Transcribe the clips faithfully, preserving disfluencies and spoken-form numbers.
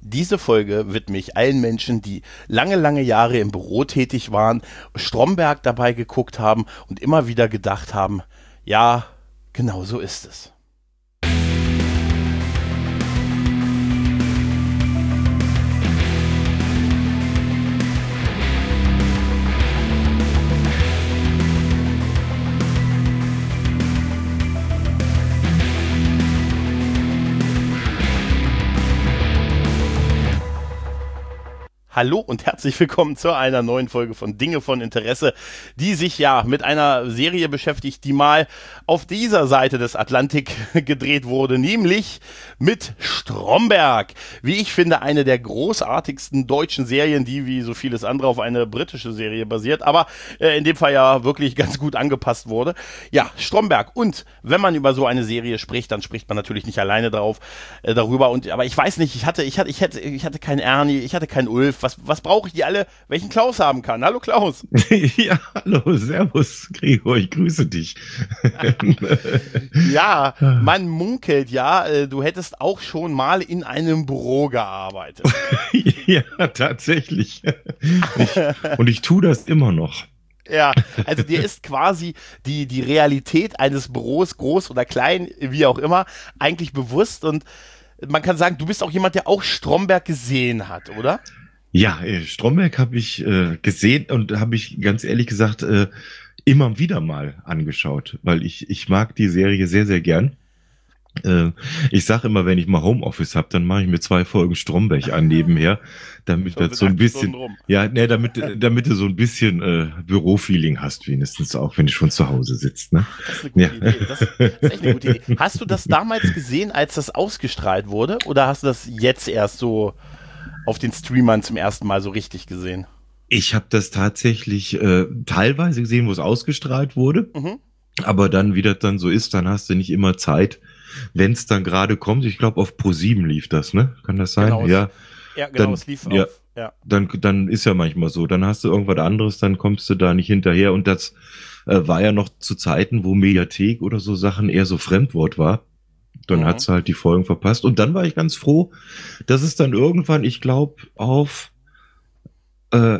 Diese Folge widme ich allen Menschen, die lange, lange Jahre im Büro tätig waren, Stromberg dabei geguckt haben und immer wieder gedacht haben, ja, genau so ist es. Hallo und herzlich willkommen zu einer neuen Folge von Dinge von Interesse, die sich ja mit einer Serie beschäftigt, die mal auf dieser Seite des Atlantik gedreht wurde, nämlich mit Stromberg. Wie ich finde, eine der großartigsten deutschen Serien, die wie so vieles andere auf eine britische Serie basiert, aber äh, in dem Fall ja wirklich ganz gut angepasst wurde. Ja, Stromberg. Und wenn man über so eine Serie spricht, dann spricht man natürlich nicht alleine drauf, äh, darüber. Und, aber ich weiß nicht, ich hatte, ich hatte, ich hatte, ich hatte keinen Ernie, ich hatte keinen Ulf. Was, was brauche ich, die alle, welchen Klaus haben kann? Hallo Klaus. Ja, hallo, servus Gregor, ich grüße dich. Ja, man munkelt ja, du hättest auch schon mal in einem Büro gearbeitet. Ja, tatsächlich. Ich, und ich tue das immer noch. Ja, also dir ist quasi die, die Realität eines Büros, groß oder klein, wie auch immer, eigentlich bewusst, und man kann sagen, du bist auch jemand, der auch Stromberg gesehen hat, oder? Ja, Stromberg habe ich äh, gesehen und habe ich ganz ehrlich gesagt äh, immer wieder mal angeschaut, weil ich, ich mag die Serie sehr, sehr gern. Äh, ich sage immer, wenn ich mal Homeoffice habe, dann mache ich mir zwei Folgen Stromberg an nebenher, damit das so ein bisschen, ja, ne, damit, damit du so ein bisschen äh, Bürofeeling hast, wenigstens auch, wenn du schon zu Hause sitzt. Ne? Das ist eine gute ja. Idee. Das ist echt eine gute Idee. Hast du das damals gesehen, als das ausgestrahlt wurde, oder hast du das jetzt erst so auf den Streamern zum ersten Mal so richtig gesehen? Ich habe das tatsächlich äh, teilweise gesehen, wo es ausgestrahlt wurde. Mhm. Aber dann, wie das dann so ist, dann hast du nicht immer Zeit, wenn es dann gerade kommt. Ich glaube, auf Pro sieben lief das, ne? Kann das sein? Genau, ja. Ja, genau, dann, es lief ja, auf. Ja. Dann, dann ist ja manchmal so. Dann hast du irgendwas anderes, dann kommst du da nicht hinterher. Und das äh, war ja noch zu Zeiten, wo Mediathek oder so Sachen eher so Fremdwort war. Dann mhm. hat's halt die Folgen verpasst. Und dann war ich ganz froh, dass es dann irgendwann, ich glaube, auf äh,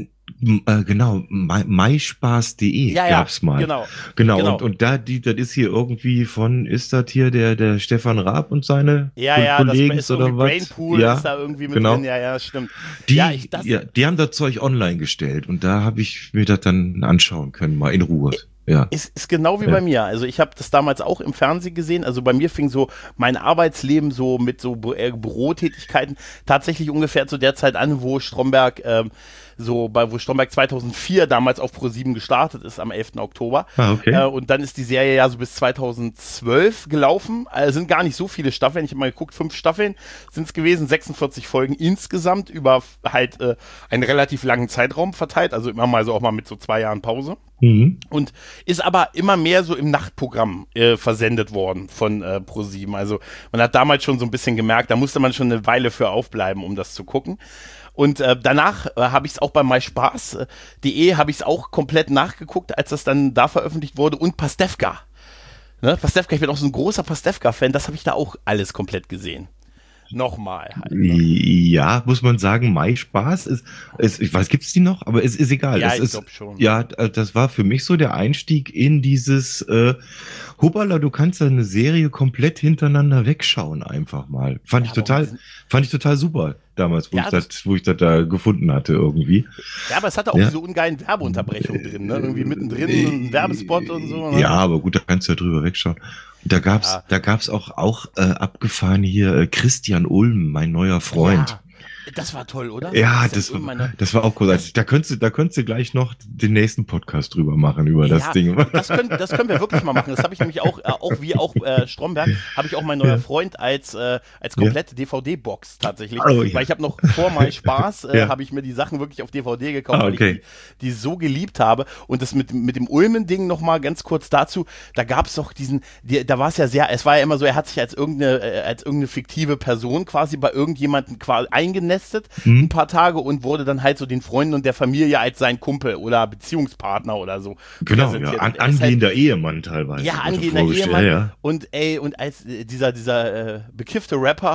äh, genau, maispaß punkt de ja, gab's ja, mal. Genau. Genau, genau. Und, und da, die, das ist hier irgendwie von, ist das hier der, der Stefan Raab und seine ja, ja, Kollegen das ist oder was? Brainpool ja, ist da irgendwie mit genau. drin, ja, ja, stimmt. Die, ja, ich, das, ja, die haben das Zeug online gestellt und da habe ich mir das dann anschauen können, mal in Ruhe. Ja. Ist, ist genau wie ja. bei mir. Also ich habe das damals auch im Fernsehen gesehen. Also bei mir fing so mein Arbeitsleben so mit so Bü- äh, Bürotätigkeiten tatsächlich ungefähr zu der Zeit an, wo Stromberg ähm, so bei wo Stromberg zweitausendvier damals auf Pro sieben gestartet ist am elften Oktober. Ah, okay. Äh, und dann ist die Serie ja so bis zweitausendzwölf gelaufen. Also sind gar nicht so viele Staffeln. Ich habe mal geguckt, fünf Staffeln sind es gewesen, sechsundvierzig Folgen insgesamt über halt äh, einen relativ langen Zeitraum verteilt. Also immer mal so auch mal mit so zwei Jahren Pause. Mhm. Und ist aber immer mehr so im Nachtprogramm äh, versendet worden von äh, Pro sieben. Also man hat damals schon so ein bisschen gemerkt, da musste man schon eine Weile für aufbleiben, um das zu gucken. Und äh, danach äh, habe ich es auch bei maispaß punkt de habe ich es auch komplett nachgeguckt, als das dann da veröffentlicht wurde. Und Pastewka. Ne? Pastewka, ich bin auch so ein großer Pastewka-Fan, das habe ich da auch alles komplett gesehen. Nochmal halt. Ne? Ja, muss man sagen, maispaß ist, ist, ich weiß, gibt's die noch? Aber es ist egal. Ja, das ich ist, glaube schon. Ja, das war für mich so der Einstieg in dieses, äh, Hubbala, du kannst ja eine Serie komplett hintereinander wegschauen, einfach mal. Fand ja, ich total, fand ich total super damals, wo ja, ich das, wo ich das da gefunden hatte irgendwie. Ja, aber es hatte auch ja. diese ungeilen Werbeunterbrechungen drin, ne? Irgendwie mittendrin äh, ein Werbespot und so. Ne? Ja, aber gut, da kannst du ja drüber wegschauen. Da gab's, ja. da gab's auch, auch äh, abgefahren hier äh, Christian Ulm, mein neuer Freund. Ja. Das war toll, oder? Ja, das, das, war, das war auch großartig. Da könntest du, da könntest du gleich noch den nächsten Podcast drüber machen, über ja, das Ding. Das können, das können wir wirklich mal machen. Das habe ich nämlich auch, äh, auch wie auch äh, Stromberg, habe ich auch mein neuer ja. Freund als, äh, als komplette ja. D V D-Box tatsächlich. Oh, ja. Weil ich habe noch vor maispaß, äh, ja. habe ich mir die Sachen wirklich auf D V D gekauft, ah, okay. weil ich die, die so geliebt habe. Und das mit, mit dem Ulmen-Ding nochmal ganz kurz dazu, da gab es doch diesen, die, da war es ja sehr, es war ja immer so, er hat sich als irgendeine, äh, als irgendeine fiktive Person quasi bei irgendjemandem quasi eingenestet, hm. ein paar Tage, und wurde dann halt so den Freunden und der Familie als sein Kumpel oder Beziehungspartner oder so. Genau, ja, an, angehender halt, Ehemann teilweise. Ja, angehender Ehemann. Ja, ja. Und ey, und als äh, dieser, dieser äh, bekiffte Rapper,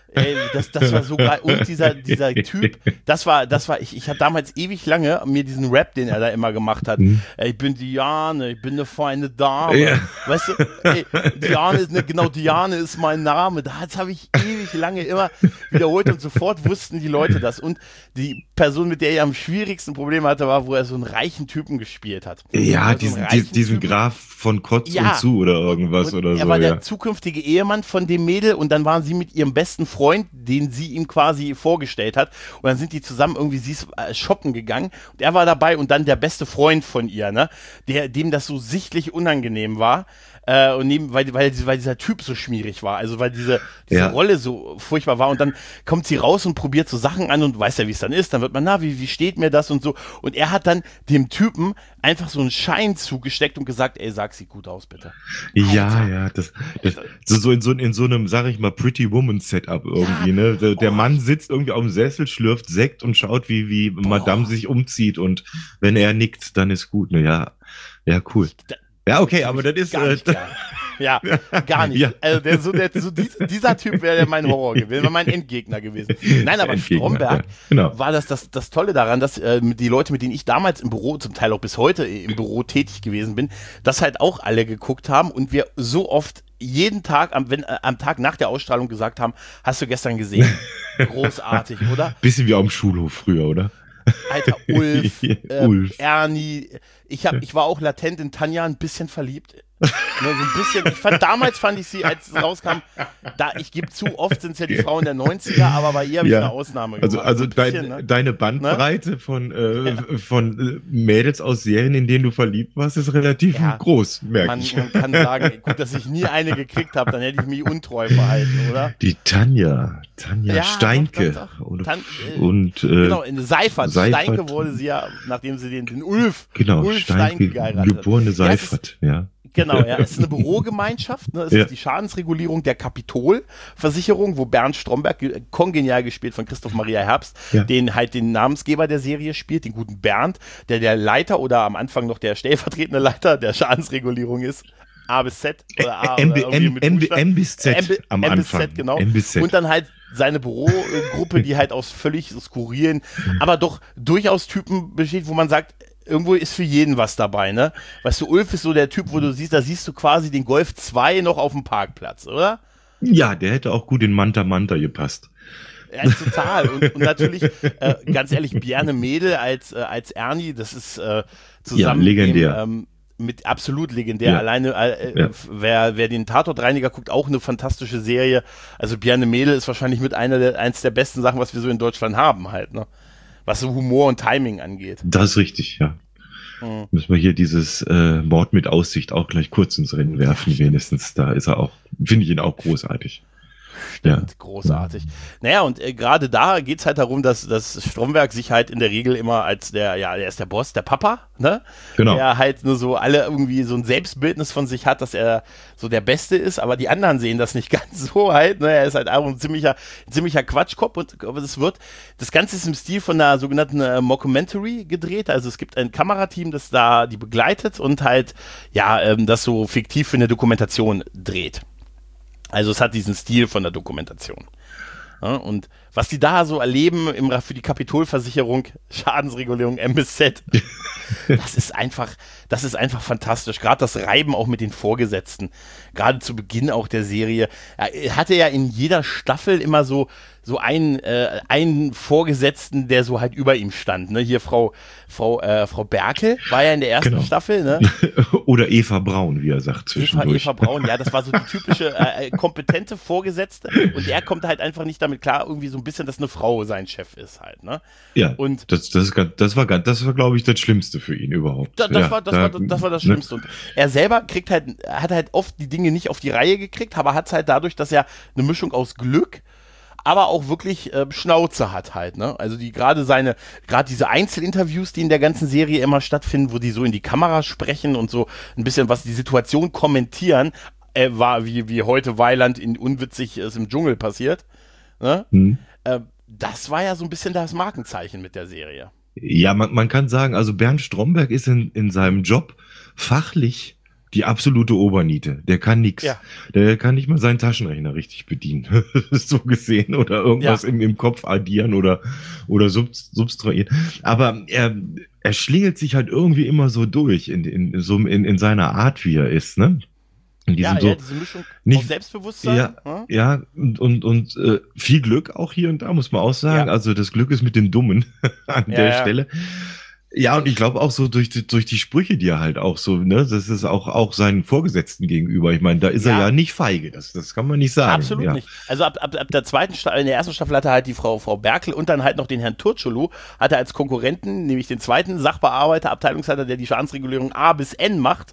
Ey, das, das war so geil. Und dieser, dieser Typ, das war, das war, ich, ich habe damals ewig lange mir diesen Rap, den er da immer gemacht hat. Hm. Ey, ich bin Diane, ich bin eine feine Dame. Ja. Weißt du, ey, Diane ist eine, genau, Diane ist mein Name. Das habe ich ewig lange immer wiederholt und sofort wussten die Leute das. Und die Person, mit der er am schwierigsten Probleme hatte, war, wo er so einen reichen Typen gespielt hat. Ja, Also diesen, einen die- reichen diesen Typen. Graf von Kotz Ja. und zu oder irgendwas Und oder er so. war Ja. der zukünftige Ehemann von dem Mädel und dann waren sie mit ihrem besten Freund, den sie ihm quasi vorgestellt hat. Und dann sind die zusammen irgendwie sie ist, äh, shoppen gegangen und er war dabei und dann der beste Freund von ihr, ne? Der, dem das so sichtlich unangenehm war. Äh, und neben, weil, weil, weil dieser Typ so schmierig war, also weil diese, diese Ja. Rolle so furchtbar war und dann kommt sie raus und probiert so Sachen an und weiß ja, wie es dann ist, dann wird man, na, wie, wie steht mir das und so und er hat dann dem Typen einfach so einen Schein zugesteckt und gesagt, ey, sag, sieht gut aus, bitte. Ja, Alter. ja, das, das so, so in so in so einem, sag ich mal, Pretty Woman Setup irgendwie, Ja. ne? Der, der Oh. Mann sitzt irgendwie auf dem Sessel, schlürft Sekt und schaut, wie wie Madame sich umzieht und wenn er nickt, dann ist gut, ne? Ja, ja, cool. Da- Ja, okay, aber das ist Gar äh, nicht gern. Ja, gar nicht. Ja. Also der, so, der, so dies, dieser Typ wäre mein Horror gewesen, wäre mein Endgegner gewesen. Nein, aber Endgegner, Stromberg ja, genau. war das, das das Tolle daran, dass äh, die Leute, mit denen ich damals im Büro, zum Teil auch bis heute im Büro tätig gewesen bin, das halt auch alle geguckt haben und wir so oft jeden Tag, am, wenn, äh, am Tag nach der Ausstrahlung gesagt haben, hast du gestern gesehen? Großartig, oder? Bisschen wie auf dem Schulhof früher, oder? Alter, Ulf, äh, Ulf. Ernie, ich, hab, ich war auch latent in Tanja ein bisschen verliebt. Ne, so ein bisschen, ich fand, damals fand ich sie, als es rauskam, da, ich gebe zu, oft sind es ja die Frauen der neunziger, aber bei ihr habe ich Ja. eine Ausnahme Also, gemacht. also So ein bisschen, dein, ne? deine Bandbreite von, äh, von äh, Mädels aus Serien, in denen du verliebt warst, ist relativ Ja. groß, merke man, ich. man kann sagen, gut, dass ich nie eine gekriegt habe, dann hätte ich mich untreu verhalten, oder? Die Tanja, Tanja Ja, Steinke. doch, doch, doch. Und, Tan- äh, und äh, Genau, in Seifert. Seifert. Steinke wurde sie ja, nachdem sie den, den Ulf, genau, Ulf Steinke, Steinke geheiratet hat. geborene Ja, es ist- Seifert, ja. Genau, ja. Es ist eine Bürogemeinschaft. Ne? Es Ja. ist die Schadensregulierung der Kapitolversicherung, wo Bernd Stromberg, ge- kongenial gespielt von Christoph Maria Herbst, Ja. den halt den Namensgeber der Serie spielt, den guten Bernd, der der Leiter oder am Anfang noch der stellvertretende Leiter der Schadensregulierung ist. A bis Z oder A M, oder irgendwie M, mit M, Buchstaben. M bis Z M, am M bis Anfang. Z, genau. M bis Z. Und dann halt seine Bürogruppe, die halt aus völlig skurrilen, aber doch durchaus Typen besteht, wo man sagt, irgendwo ist für jeden was dabei, ne? Weißt du, Ulf ist so der Typ, wo du siehst, da siehst du quasi den Golf zwei noch auf dem Parkplatz, oder? Ja, der hätte auch gut in Manta Manta gepasst. Ja, total. Und, und natürlich, äh, ganz ehrlich, Bjarne Mädel als, äh, als Ernie, das ist äh, zusammen Ja, legendär. Mit, dem, ähm, mit absolut legendär. Ja. Alleine, äh, Ja. wer, wer den Tatortreiniger guckt, auch eine fantastische Serie. Also Bjarne Mädel ist wahrscheinlich mit einer der, eins der besten Sachen, was wir so in Deutschland haben halt, ne? Was so Humor und Timing angeht. Das ist richtig, ja. Mhm. Müssen wir hier dieses äh, Mord mit Aussicht auch gleich kurz ins Rennen werfen, wenigstens. Da ist er auch, finde ich ihn auch großartig. Stimmt, Ja. großartig. Naja, und äh, gerade da geht es halt darum, dass, dass Stromberg sich halt in der Regel immer als der, ja, der ist der Boss, der Papa, ne? Genau. Der halt nur so alle irgendwie so ein Selbstbildnis von sich hat, dass er so der Beste ist, aber die anderen sehen das nicht ganz so halt, ne? Er ist halt auch ein ziemlicher, ein ziemlicher Quatschkopf und aber das wird, das Ganze ist im Stil von einer sogenannten äh, Mockumentary gedreht, also es gibt ein Kamerateam, das da die begleitet und halt, ja, ähm, das so fiktiv für eine Dokumentation dreht. Also es hat diesen Stil von der Dokumentation. Ja, und was die da so erleben im, für die Kapitolversicherung, Schadensregulierung M bis Z, das ist einfach, das ist einfach fantastisch. Gerade das Reiben auch mit den Vorgesetzten, gerade zu Beginn auch der Serie. Er hatte ja in jeder Staffel immer so so einen, äh, einen Vorgesetzten, der so halt über ihm stand. Ne? Hier Frau, Frau, äh, Frau Berkel war ja in der ersten Genau. Staffel. Ne? Oder Eva Braun, wie er sagt, Eva, zwischendurch. Eva Braun, ja, das war so die typische äh, kompetente Vorgesetzte und er kommt halt einfach nicht damit klar, irgendwie so ein bisschen, dass eine Frau sein Chef ist halt, ne? Ja, Und das, das, ist ganz- das war, ganz- das war, glaube ich, das Schlimmste für ihn überhaupt. da, das, ja, war, das, da- war, das war das ne? Schlimmste. Und er selber kriegt halt, hat halt oft die Dinge nicht auf die Reihe gekriegt, aber hat es halt dadurch, dass er eine Mischung aus Glück, aber auch wirklich äh, Schnauze hat halt, ne? Also die gerade seine, gerade diese Einzelinterviews, die in der ganzen Serie immer stattfinden, wo die so in die Kamera sprechen und so ein bisschen was die Situation kommentieren, äh, war wie, wie heute Weiland in Unwitzig ist im Dschungel passiert, ne? Hm. Äh, das war ja so ein bisschen das Markenzeichen mit der Serie. Ja, man, man kann sagen, also Bernd Stromberg ist in, in seinem Job fachlich die absolute Oberniete. Der kann nix. Ja. Der kann nicht mal seinen Taschenrechner richtig bedienen. So gesehen. Oder irgendwas Ja. im, im Kopf addieren oder, oder sub, subtrahieren. Aber er, er schlingelt sich halt irgendwie immer so durch in, in, so in, in seiner Art, wie er ist, ne? In Ja, diesem ja, so, diese Mischung nicht- aus Selbstbewusstsein. ja, hm? ja, und, und, und äh, viel Glück auch hier und da, muss man auch sagen. Ja. Also das Glück ist mit den Dummen an Ja, der ja. Stelle. Ja, und ich glaube auch so durch die, durch die Sprüche, die er halt auch so, ne, das ist auch, auch seinen Vorgesetzten gegenüber. Ich meine, da ist Ja. er ja nicht feige, das, das kann man nicht sagen. Absolut ja. nicht. Also ab, ab, ab der zweiten Staffel, in der ersten Staffel hatte er halt die Frau, Frau Berkel und dann halt noch den Herrn Turczulu, hatte er als Konkurrenten, nämlich den zweiten Sachbearbeiter, Abteilungsleiter, der die Schadensregulierung A bis N macht,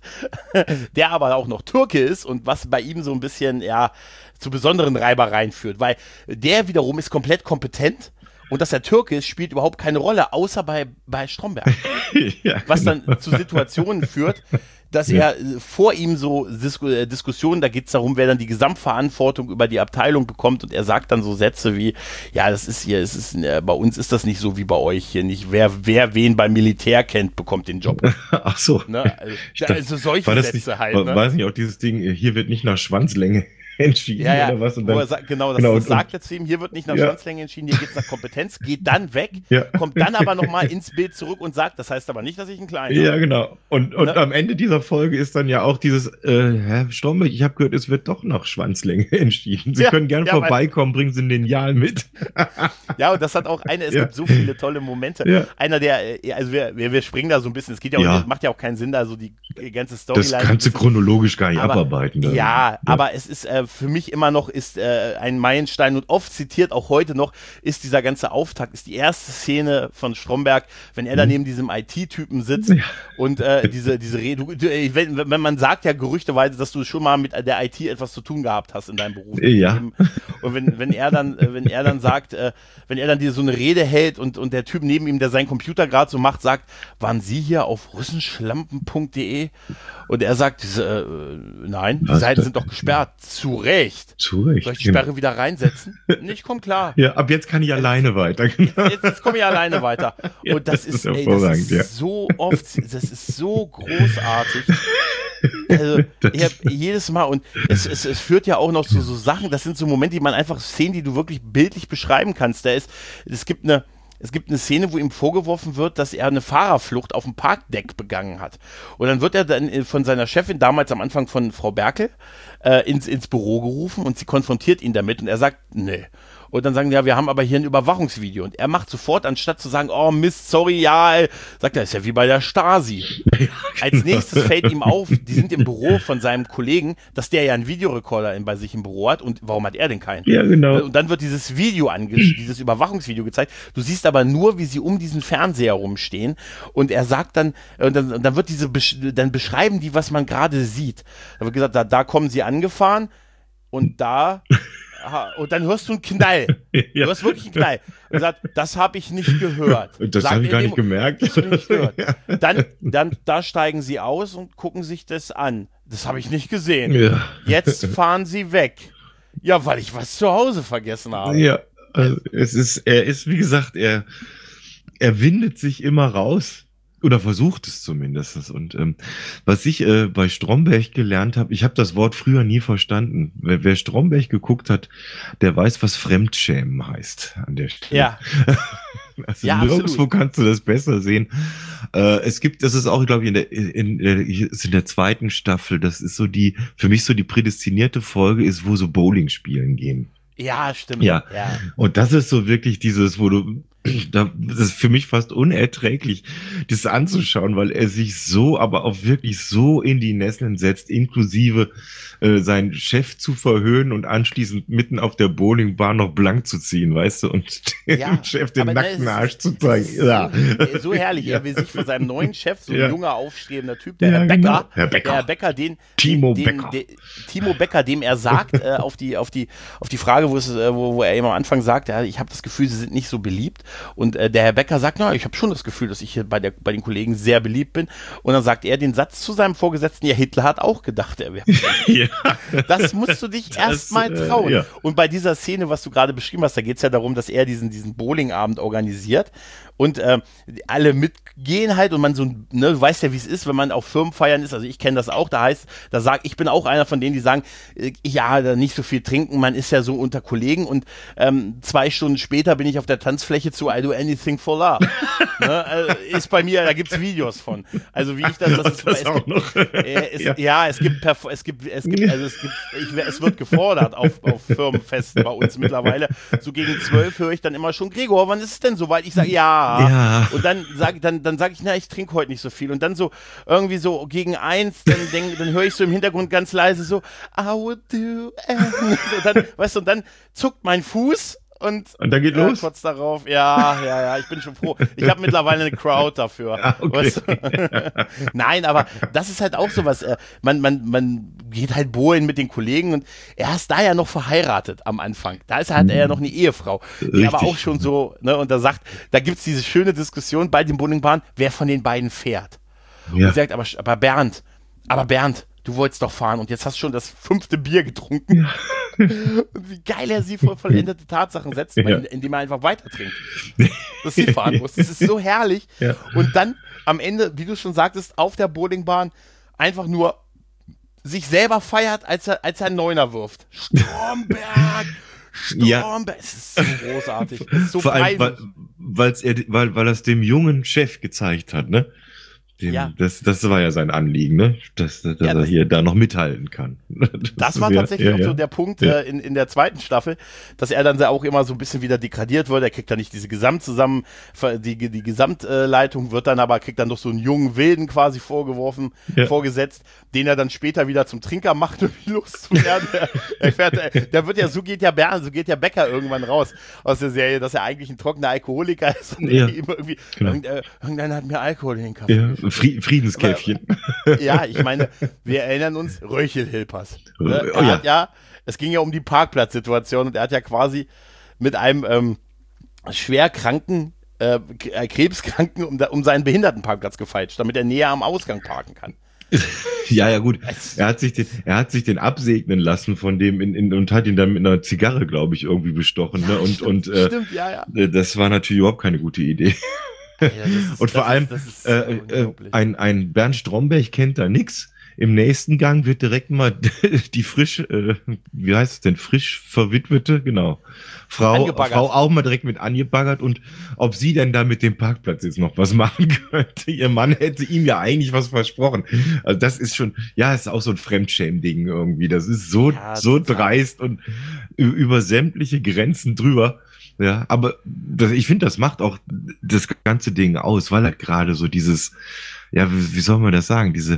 der aber auch noch Türke ist und was bei ihm so ein bisschen, ja, zu besonderen Reibereien führt, weil der wiederum ist komplett kompetent. Und dass er Türke ist, spielt überhaupt keine Rolle, außer bei, bei Stromberg. Ja, Was dann genau. zu Situationen führt, dass Ja. er äh, vor ihm so Disku äh, Diskussionen, da geht es darum, wer dann die Gesamtverantwortung über die Abteilung bekommt und er sagt dann so Sätze wie, ja, das ist hier, es ist, äh, bei uns ist das nicht so wie bei euch hier nicht. Wer, wer wen beim Militär kennt, bekommt den Job. Ach so. Ne? Also, Ich dachte, also solche war das Sätze nicht, halt. war, Ne? weiß nicht, auch dieses Ding, hier wird nicht nach Schwanzlänge entschieden Ja, ja, oder was? Und wo dann, er sagt, genau, das, genau, das und- sagt er zu ihm, hier wird nicht nach Ja. Schwanzlänge entschieden, hier geht es nach Kompetenz, geht dann weg, Ja. kommt dann aber nochmal ins Bild zurück und sagt, das heißt aber nicht, dass ich ein Kleiner Ja, genau. Und, und Ne? am Ende dieser Folge ist dann ja auch dieses, äh, Herr Stromberg, ich habe gehört, es wird doch nach Schwanzlänge entschieden. Sie Ja, können gerne ja, weil- vorbeikommen, bringen Sie ein Lineal mit. Ja, und das hat auch eine, es Ja. gibt so viele tolle Momente. Ja. Einer der, äh, also wir, wir, wir springen da so ein bisschen, es geht ja, auch, Ja. macht ja auch keinen Sinn, da so die ganze Das Storyline. kannst du ein bisschen- chronologisch gar nicht aber- abarbeiten. dann. Ja, aber es ist äh, für mich immer noch ist äh, ein Meilenstein und oft zitiert auch heute noch ist dieser ganze Auftakt, ist die erste Szene von Stromberg, wenn er da neben diesem I T-Typen sitzt Mhm. Ja. und äh, diese diese Rede, du, du, äh, wenn, wenn man sagt ja gerüchteweise, dass du schon mal mit der I T etwas zu tun gehabt hast in deinem Beruf. Ja. Und wenn wenn er dann äh, wenn er dann sagt, äh, wenn er dann dir so eine Rede hält und und der Typ neben ihm, der seinen Computer gerade so macht, sagt, waren Sie hier auf russenschlampen punkt de? Und er sagt, äh, nein, die Was? Seiten sind doch gesperrt. Zu Recht. Zu Recht. Soll ich die genau. Sperre wieder reinsetzen? Ich komm klar. Ja, ab jetzt kann ich alleine weiter. Genau. Jetzt, jetzt komme ich alleine weiter. Ja, Und das, das ist, ist ey, das hervorragend, ist ja. so oft, das ist so großartig. Also, ich hab jedes Mal, und es, es, es führt ja auch noch so, so Sachen, das sind so Momente, die man einfach, Szenen, die du wirklich bildlich beschreiben kannst. Da ist, es gibt eine, es gibt eine Szene, wo ihm vorgeworfen wird, dass er eine Fahrerflucht auf dem Parkdeck begangen hat. Und dann wird er dann von seiner Chefin, damals am Anfang von Frau Berkel, äh, ins, ins Büro gerufen und sie konfrontiert ihn damit und er sagt, nee. Und dann sagen die, ja, wir haben aber hier ein Überwachungsvideo. Und er macht sofort, anstatt zu sagen, oh Mist, sorry, ja, ey, sagt er, ist ja wie bei der Stasi. Als nächstes fällt ihm auf, die sind im Büro von seinem Kollegen, dass der ja einen Videorekorder in, bei sich im Büro hat. Und warum hat er denn keinen? Ja, genau. Und dann wird dieses Video ange dieses Überwachungsvideo gezeigt. Du siehst aber nur, wie sie um diesen Fernseher rumstehen. Und er sagt dann, und dann, und dann wird diese, Besch dann beschreiben die, was man gerade sieht. Da wird gesagt, da, da kommen sie angefahren und da, aha, und dann hörst du einen Knall. Ja. Du hörst wirklich einen Knall. Und er sagt, das habe ich nicht gehört. Das Sagt habe ich er gar dem- nicht gemerkt. Das hab ich nicht gehört. Dann, dann, da steigen sie aus und gucken sich das an. Das habe ich nicht gesehen. Ja. Jetzt fahren sie weg. Ja, weil ich was zu Hause vergessen habe. Ja, also es ist, er ist, wie gesagt, er, er windet sich immer raus. Oder versucht es zumindest. Und ähm, was ich äh, bei Stromberg gelernt habe, ich habe das Wort früher nie verstanden. Wer, wer Stromberg geguckt hat, der weiß, was Fremdschämen heißt an der Stelle. Ja, Also Ja, nirgendwo absolut. kannst du das besser sehen. Äh, es gibt, das ist auch, glaube ich, in der, in, in, ist in der zweiten Staffel, das ist so die, für mich so die prädestinierte Folge ist, wo so Bowling spielen gehen. ja, stimmt. Ja. ja. Und das ist so wirklich dieses, wo du, da, das ist für mich fast unerträglich, das anzuschauen, weil er sich so, aber auch wirklich so in die Nesseln setzt, inklusive äh, seinen Chef zu verhöhnen und anschließend mitten auf der Bowlingbahn noch blank zu ziehen, weißt du, und dem Ja, Chef den aber, ne, nackten es Arsch ist- zu es zeigen. ist Ja. So, so herrlich. Er will sich von seinem neuen Chef, so ein Ja. junger, aufstrebender Typ, der Ja, Herr Becker, genau. Herr Becker. der Herr Becker, den, Timo den, Becker. Den, Timo Becker, dem er sagt, äh, auf die, auf die, auf die Frage, wo es, äh, wo, wo er ihm am Anfang sagt, ja, ich habe das Gefühl, sie sind nicht so beliebt. Und äh, der Herr Becker sagt, na, ich habe schon das Gefühl, dass ich hier bei, der, bei den Kollegen sehr beliebt bin. Und dann sagt er den Satz zu seinem Vorgesetzten, ja, Hitler hat auch gedacht, er wäre. Ja. Das musst du dich erstmal äh, trauen. ja. Und bei dieser Szene, was du gerade beschrieben hast, da geht es ja darum, dass er diesen, diesen Bowlingabend organisiert und äh, alle mitgehen halt und man so, ne, du weißt ja, wie es ist, wenn man auf Firmenfeiern ist, also ich kenne das auch, da heißt, da sag, ich bin auch einer von denen, die sagen, äh, ja, da nicht so viel trinken, man ist ja so unter Kollegen und ähm, zwei Stunden später bin ich auf der Tanzfläche zu I Do Anything for Love. Ne, also ist bei mir, da gibt es Videos von. Also wie ich das, das, ist, das es auch gibt, noch. äh, es, ja. Ja. es gibt, Perf- es gibt, es gibt, also es gibt, ich, es wird gefordert auf, auf Firmenfesten bei uns mittlerweile. So gegen zwölf höre ich dann immer schon, Gregor, wann ist es denn soweit? Ich sage, ja. Ja. Und dann sage dann, dann sag ich, na, ich trinke heute nicht so viel. Und dann so irgendwie so gegen eins, dann, denk, dann höre ich so im Hintergrund ganz leise so, I would do anything. Und dann, weißt du, und dann zuckt mein Fuß. Und, Und dann geht äh, los? kurz darauf, ja, ja, ja, ich bin schon froh. Ich habe mittlerweile eine Crowd dafür. Ah, okay. Weißt du? Nein, aber das ist halt auch sowas. Äh, man, man, man geht halt bohlen mit den Kollegen und er ist da ja noch verheiratet am Anfang. Da ist er, hat er ja noch eine Ehefrau, die Richtig. aber auch schon so, ne, und da sagt, da gibt's diese schöne Diskussion bei den Bowlingbahnen, wer von den beiden fährt. Ja. Und sie sagt, aber, aber Bernd, aber Bernd, du wolltest doch fahren und jetzt hast du schon das fünfte Bier getrunken. Und wie geil er sie vor vollendete Tatsachen setzt, Ja. weil, indem er einfach weiter trinkt. Dass sie fahren muss. Das ist so herrlich. Ja. Und dann am Ende, wie du schon sagtest, auf der Bowlingbahn einfach nur sich selber feiert, als er, als er einen Neuner wirft. Stromberg! Stromberg! Es ist so großartig. Es ist so Vor allem, peinlich. weil, weil's er, weil, weil er es dem jungen Chef gezeigt hat, ne? Dem, Ja. das, das war ja sein Anliegen, ne? Dass, dass Ja, er das- hier da noch mithalten kann. Das ist war ja- tatsächlich ja, auch ja. so der Punkt Ja. äh, in, in der zweiten Staffel, dass er dann auch immer so ein bisschen wieder degradiert wird. Er kriegt dann nicht diese Gesamtzusammen, die, die Gesamtleitung wird dann aber, kriegt dann noch so einen jungen Wilden quasi vorgeworfen, Ja. vorgesetzt, den er dann später wieder zum Trinker macht, um ihn loszuwerden. der, er fährt, äh, der wird ja, so geht ja Bernd, so geht ja Becker irgendwann raus aus der Serie, dass er eigentlich ein trockener Alkoholiker ist und Ja. er immer irgendwie, Genau. irgend, äh, irgendeiner hat mir Alkohol in den Kaffee. Ja, Fri- Friedenskäffchen. Ja, ich meine, wir erinnern uns, Röchelhilpers. Ne? Oh, Er ja. hat ja, es ging ja um die Parkplatzsituation und er hat ja quasi mit einem ähm, schwer kranken, äh, K- äh, Krebskranken um, da- um seinen Behindertenparkplatz gefeitscht, damit er näher am Ausgang parken kann. Ja, ja, gut. Es- Er hat sich den, er hat sich den absegnen lassen von dem in, in, und hat ihn dann mit einer Zigarre, glaube ich, irgendwie bestochen. Ne? Und, stimmt, und äh, stimmt, ja, ja. äh, das war natürlich überhaupt keine gute Idee. Ja, das ist- Und vor das allem, ist, das ist äh, so äh, unglaublich. ein, ein Bernd Stromberg kennt da nix. Im nächsten Gang wird direkt mal die frisch, äh, wie heißt es denn, frisch verwitwete, genau, Frau, Angebaggert. Frau auch mal direkt mit angebaggert und ob sie denn da mit dem Parkplatz jetzt noch was machen könnte. Ihr Mann hätte ihm ja eigentlich was versprochen. Also das ist schon, ja, ist auch so ein Fremdschämen-Ding irgendwie. Das ist so, Ja, so total. dreist und ü- über sämtliche Grenzen drüber. Ja, aber das, ich finde, das macht auch das ganze Ding aus, weil halt gerade so dieses, ja, wie, wie soll man das sagen, diese,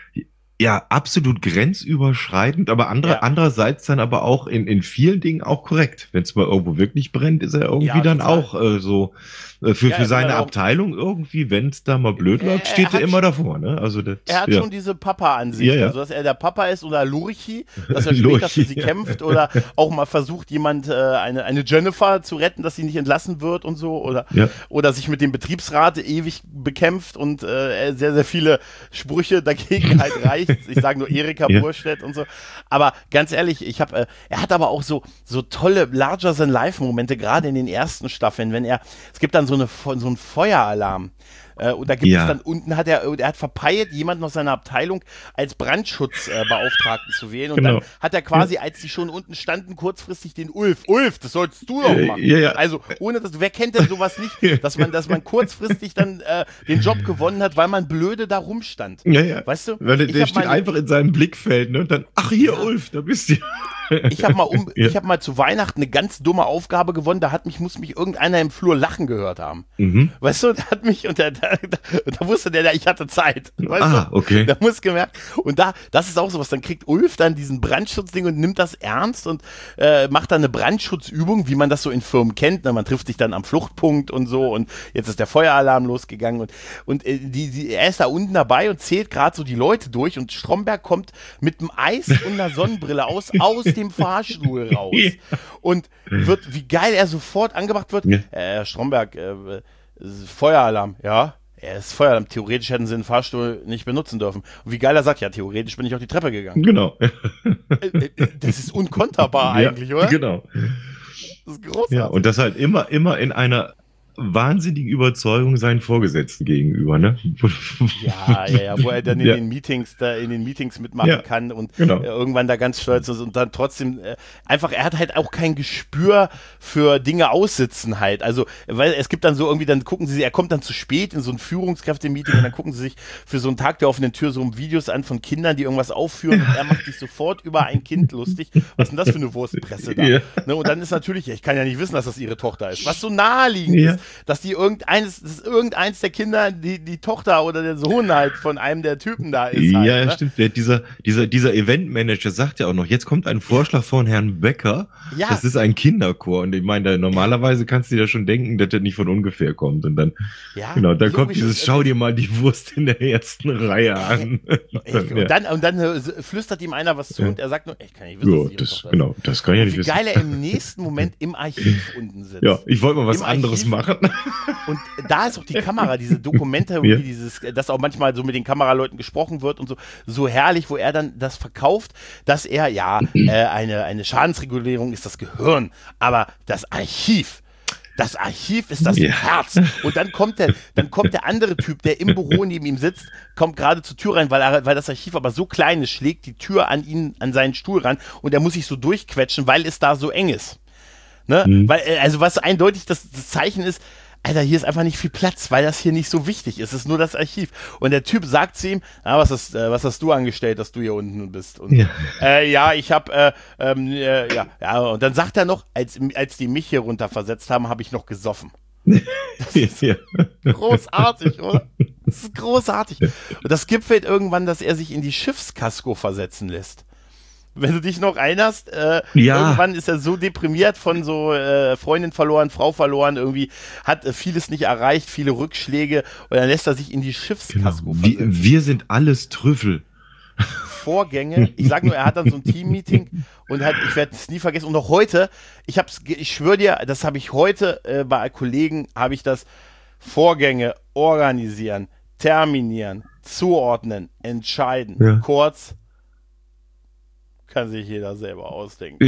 ja, absolut grenzüberschreitend, aber andere, Ja. andererseits dann aber auch in, in vielen Dingen auch korrekt. Wenn es mal irgendwo wirklich brennt, ist er irgendwie Ja, dann total. auch äh, so äh, für, Ja, für er seine will auch- Abteilung irgendwie, wenn es da mal blöd Er- läuft, er steht er hat immer davor. Ne? Also das, Er hat ja. schon diese Papa-Ansicht, Ja, ja. also dass er der Papa ist oder Lurchi, dass er später für Lurchi, sie ja. kämpft oder auch mal versucht, jemand, äh, eine, eine Jennifer zu retten, dass sie nicht entlassen wird und so oder, Ja. oder sich mit dem Betriebsrat ewig bekämpft und äh, er sehr, sehr viele Sprüche dagegen halt reicht. Ich sage nur Erika Ja. Burstedt und so. Aber ganz ehrlich, ich habe, äh, er hat aber auch so, so tolle Larger-than-Life-Momente, gerade in den ersten Staffeln, wenn er, es gibt dann so, eine, so einen Feueralarm. Äh, und da gibt Ja. es dann unten, hat er, er hat verpeilt, jemanden aus seiner Abteilung als Brandschutzbeauftragten äh, Beauftragten zu wählen. Und Genau. dann hat er quasi, als die schon unten standen, kurzfristig den Ulf. Ulf, das sollst du doch Äh, machen. ja, ja. Also, ohne das, wer kennt denn sowas nicht, dass man, dass man kurzfristig dann äh, den Job gewonnen hat, weil man blöde da rumstand. Ja, ja. Weißt du? Weil der, Ich der hab steht mal- einfach in seinem Blickfeld, ne? Und dann, ach hier, Ulf, da bist du. Ich habe mal um, Ja. ich habe mal zu Weihnachten eine ganz dumme Aufgabe gewonnen, da hat mich, muss mich irgendeiner im Flur lachen gehört haben. Mhm. Weißt du, der hat mich und der, da, da, da wusste der, der, ich hatte Zeit. Weißt Ah, du? okay. Da muss gemerkt. Und da, das ist auch sowas, dann kriegt Ulf dann diesen Brandschutzding und nimmt das ernst und äh, macht dann eine Brandschutzübung, wie man das so in Firmen kennt. Ne? Man trifft sich dann am Fluchtpunkt und so und jetzt ist der Feueralarm losgegangen und, und äh, die, die, er ist da unten dabei und zählt gerade so die Leute durch und Stromberg kommt mit einem Eis und einer Sonnenbrille aus, aus dem Fahrstuhl raus. Ja. Und wird, wie geil er sofort angemacht wird. Ja. Äh, Stromberg, äh, Feueralarm, ja. er ist Feueralarm. Theoretisch hätten sie den Fahrstuhl nicht benutzen dürfen. Und wie geil er sagt, ja, theoretisch bin ich auf die Treppe gegangen. Genau. Das ist unkonterbar eigentlich, ja, oder? Genau. Das ist großartig. Ja, und das halt immer, immer in einer wahnsinnigen Überzeugung seinen Vorgesetzten gegenüber, ne? Ja, ja, ja, wo er dann in ja. den Meetings da in den Meetings mitmachen ja, kann und genau. äh, irgendwann da ganz stolz ist und dann trotzdem äh, einfach, er hat halt auch kein Gespür für Dinge aussitzen halt. Also, weil es gibt dann so irgendwie, dann gucken sie, er kommt dann zu spät in so ein Führungskräfte-Meeting und dann gucken sie sich für so einen Tag der offenen Tür so Videos an von Kindern, die irgendwas aufführen und er macht sich sofort über ein Kind lustig. Was ist denn das für eine Wurstpresse da? Ja. Ne, und dann ist natürlich, ich kann ja nicht wissen, dass das ihre Tochter ist. Was so naheliegend Ja. ist, dass die irgendeines, dass irgendeins der Kinder, die, die Tochter oder der Sohn halt von einem der Typen da ist. Halt, ja, ne? stimmt. Der, dieser, dieser, dieser Eventmanager sagt ja auch noch, jetzt kommt ein Vorschlag von Herrn Becker. Ja. Das ist ein Kinderchor. Und ich meine, da, normalerweise kannst du dir schon denken, dass der nicht von ungefähr kommt. Und dann, Ja, genau, dann kommt logisch. dieses, schau dir mal die Wurst in der ersten Reihe an. Und dann, und dann äh, flüstert ihm einer was zu Ja. und er sagt nur, ich kann nicht wissen, Ja, dass die ihre das, Tochter ist. genau, das kann ich ja nicht Wie wissen. geil er im nächsten Moment im Archiv unten sitzt. Ja, ich wollte mal was Im anderes Archiv. machen. Und da ist auch die Kamera, diese Dokumentary, Ja. dieses, dass auch manchmal so mit den Kameraleuten gesprochen wird und so, so herrlich, wo er dann das verkauft, dass er, ja, äh, eine, eine Schadensregulierung ist das Gehirn, aber das Archiv, das Archiv ist das Ja. Herz. Und dann kommt der, dann kommt der andere Typ, der im Büro neben ihm sitzt, kommt gerade zur Tür rein, weil, er, weil das Archiv aber so klein ist, schlägt die Tür an ihn, an seinen Stuhl ran und er muss sich so durchquetschen, weil es da so eng ist. Ne? Mhm. Weil, äh, also was eindeutig das, das Zeichen ist, Alter, hier ist einfach nicht viel Platz, weil das hier nicht so wichtig ist. Es ist nur das Archiv. Und der Typ sagt zu ihm, ah, was, hast, äh, was hast du angestellt, dass du hier unten bist? Und, Ja. äh, ja, ich hab, äh, ähm, äh, ja, ja. Und dann sagt er noch, als, als die mich hier runter versetzt haben, habe ich noch gesoffen. ja. Großartig, oder? Das ist großartig. Und das gipfelt irgendwann, dass er sich in die Schiffskasko versetzen lässt. Wenn du dich noch erinnerst, äh, Ja. irgendwann ist er so deprimiert von so äh, Freundin verloren, Frau verloren, irgendwie hat äh, vieles nicht erreicht, viele Rückschläge und dann lässt er sich in die Genau. Schiffskasko Wir, versetzen. wir sind alles Trüffel. Vorgänge, ich sag nur, er hat dann so ein Team-Meeting und hat, ich werde es nie vergessen und auch heute, ich hab's, ge- ich schwöre dir, das habe ich heute äh, bei Kollegen, habe ich das Vorgänge organisieren, terminieren, zuordnen, entscheiden, Ja. kurz, kann sich jeder selber ausdenken.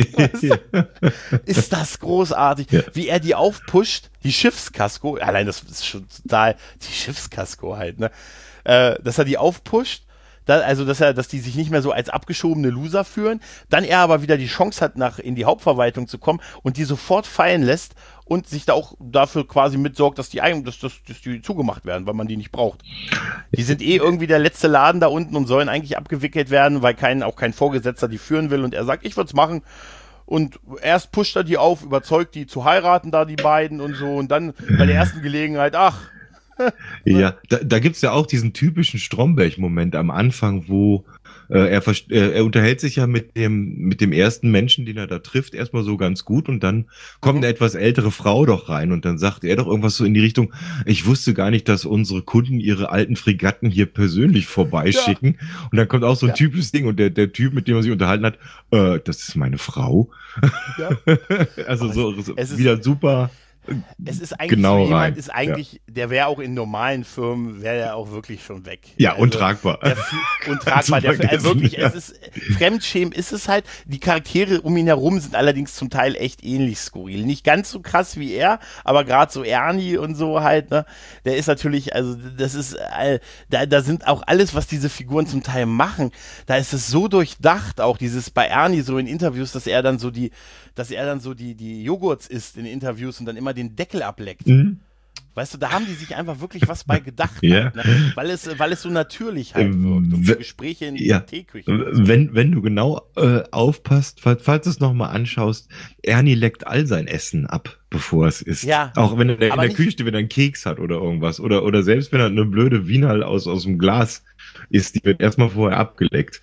Ist das großartig, Ja. wie er die aufpusht, die Schiffskasko, allein das ist schon total, die Schiffskasko halt, ne, äh, dass er die aufpusht, da, also dass er, dass die sich nicht mehr so als abgeschobene Loser fühlen, dann er aber wieder die Chance hat, nach in die Hauptverwaltung zu kommen und die sofort fallen lässt und sich da auch dafür quasi mitsorgt, dass die, eigen- dass, dass, dass die zugemacht werden, weil man die nicht braucht. Die sind eh irgendwie der letzte Laden da unten und sollen eigentlich abgewickelt werden, weil kein, auch kein Vorgesetzter die führen will und er sagt, ich würde es machen. Und erst pusht er die auf, überzeugt die zu heiraten, da die beiden und so und dann bei der ersten Gelegenheit, ach, Ja, da, da gibt's ja auch diesen typischen Stromberg-Moment am Anfang, wo äh, er, verst- äh, er unterhält sich ja mit dem, mit dem ersten Menschen, den er da trifft, erstmal so ganz gut und dann kommt Mhm. eine etwas ältere Frau doch rein und dann sagt er doch irgendwas so in die Richtung, ich wusste gar nicht, dass unsere Kunden ihre alten Fregatten hier persönlich vorbeischicken. Und dann kommt auch so ein Ja. typisches Ding und der, der Typ, mit dem er sich unterhalten hat, äh, das ist meine Frau. ja. Also Aber so, so es ist- wieder super. Es ist eigentlich Genau so jemand, rein. ist eigentlich, der wäre auch in normalen Firmen, wäre er auch wirklich schon weg. Ja, Also, untragbar. Der, fü- untragbar, der, vergessen, äh, wirklich, ja. es ist, Fremdschämen ist es halt, die Charaktere um ihn herum sind allerdings zum Teil echt ähnlich skurril. Nicht ganz so krass wie er, aber gerade so Ernie und so halt, ne, der ist natürlich, also das ist, äh, da, da sind auch alles, was diese Figuren zum Teil machen, da ist es so durchdacht, auch dieses bei Ernie so in Interviews, dass er dann so die, dass er dann so die, die Joghurts isst in Interviews und dann immer den Deckel ableckt. Mhm. Weißt du, da haben die sich einfach wirklich was bei gedacht, Ja. halt, ne? weil, es, weil es so natürlich halt Ähm, wirkt. Und we- so Gespräche in ja. der Teeküche. und so. Wenn, wenn du genau äh, aufpasst, falls, falls du es nochmal anschaust, Ernie leckt all sein Essen ab, bevor es isst. Ja, Auch wenn er in aber der nicht- Küche steht, wenn er einen Keks hat oder irgendwas. Oder, oder selbst wenn er eine blöde Wienerl aus, aus dem Glas isst, die wird erstmal vorher abgeleckt.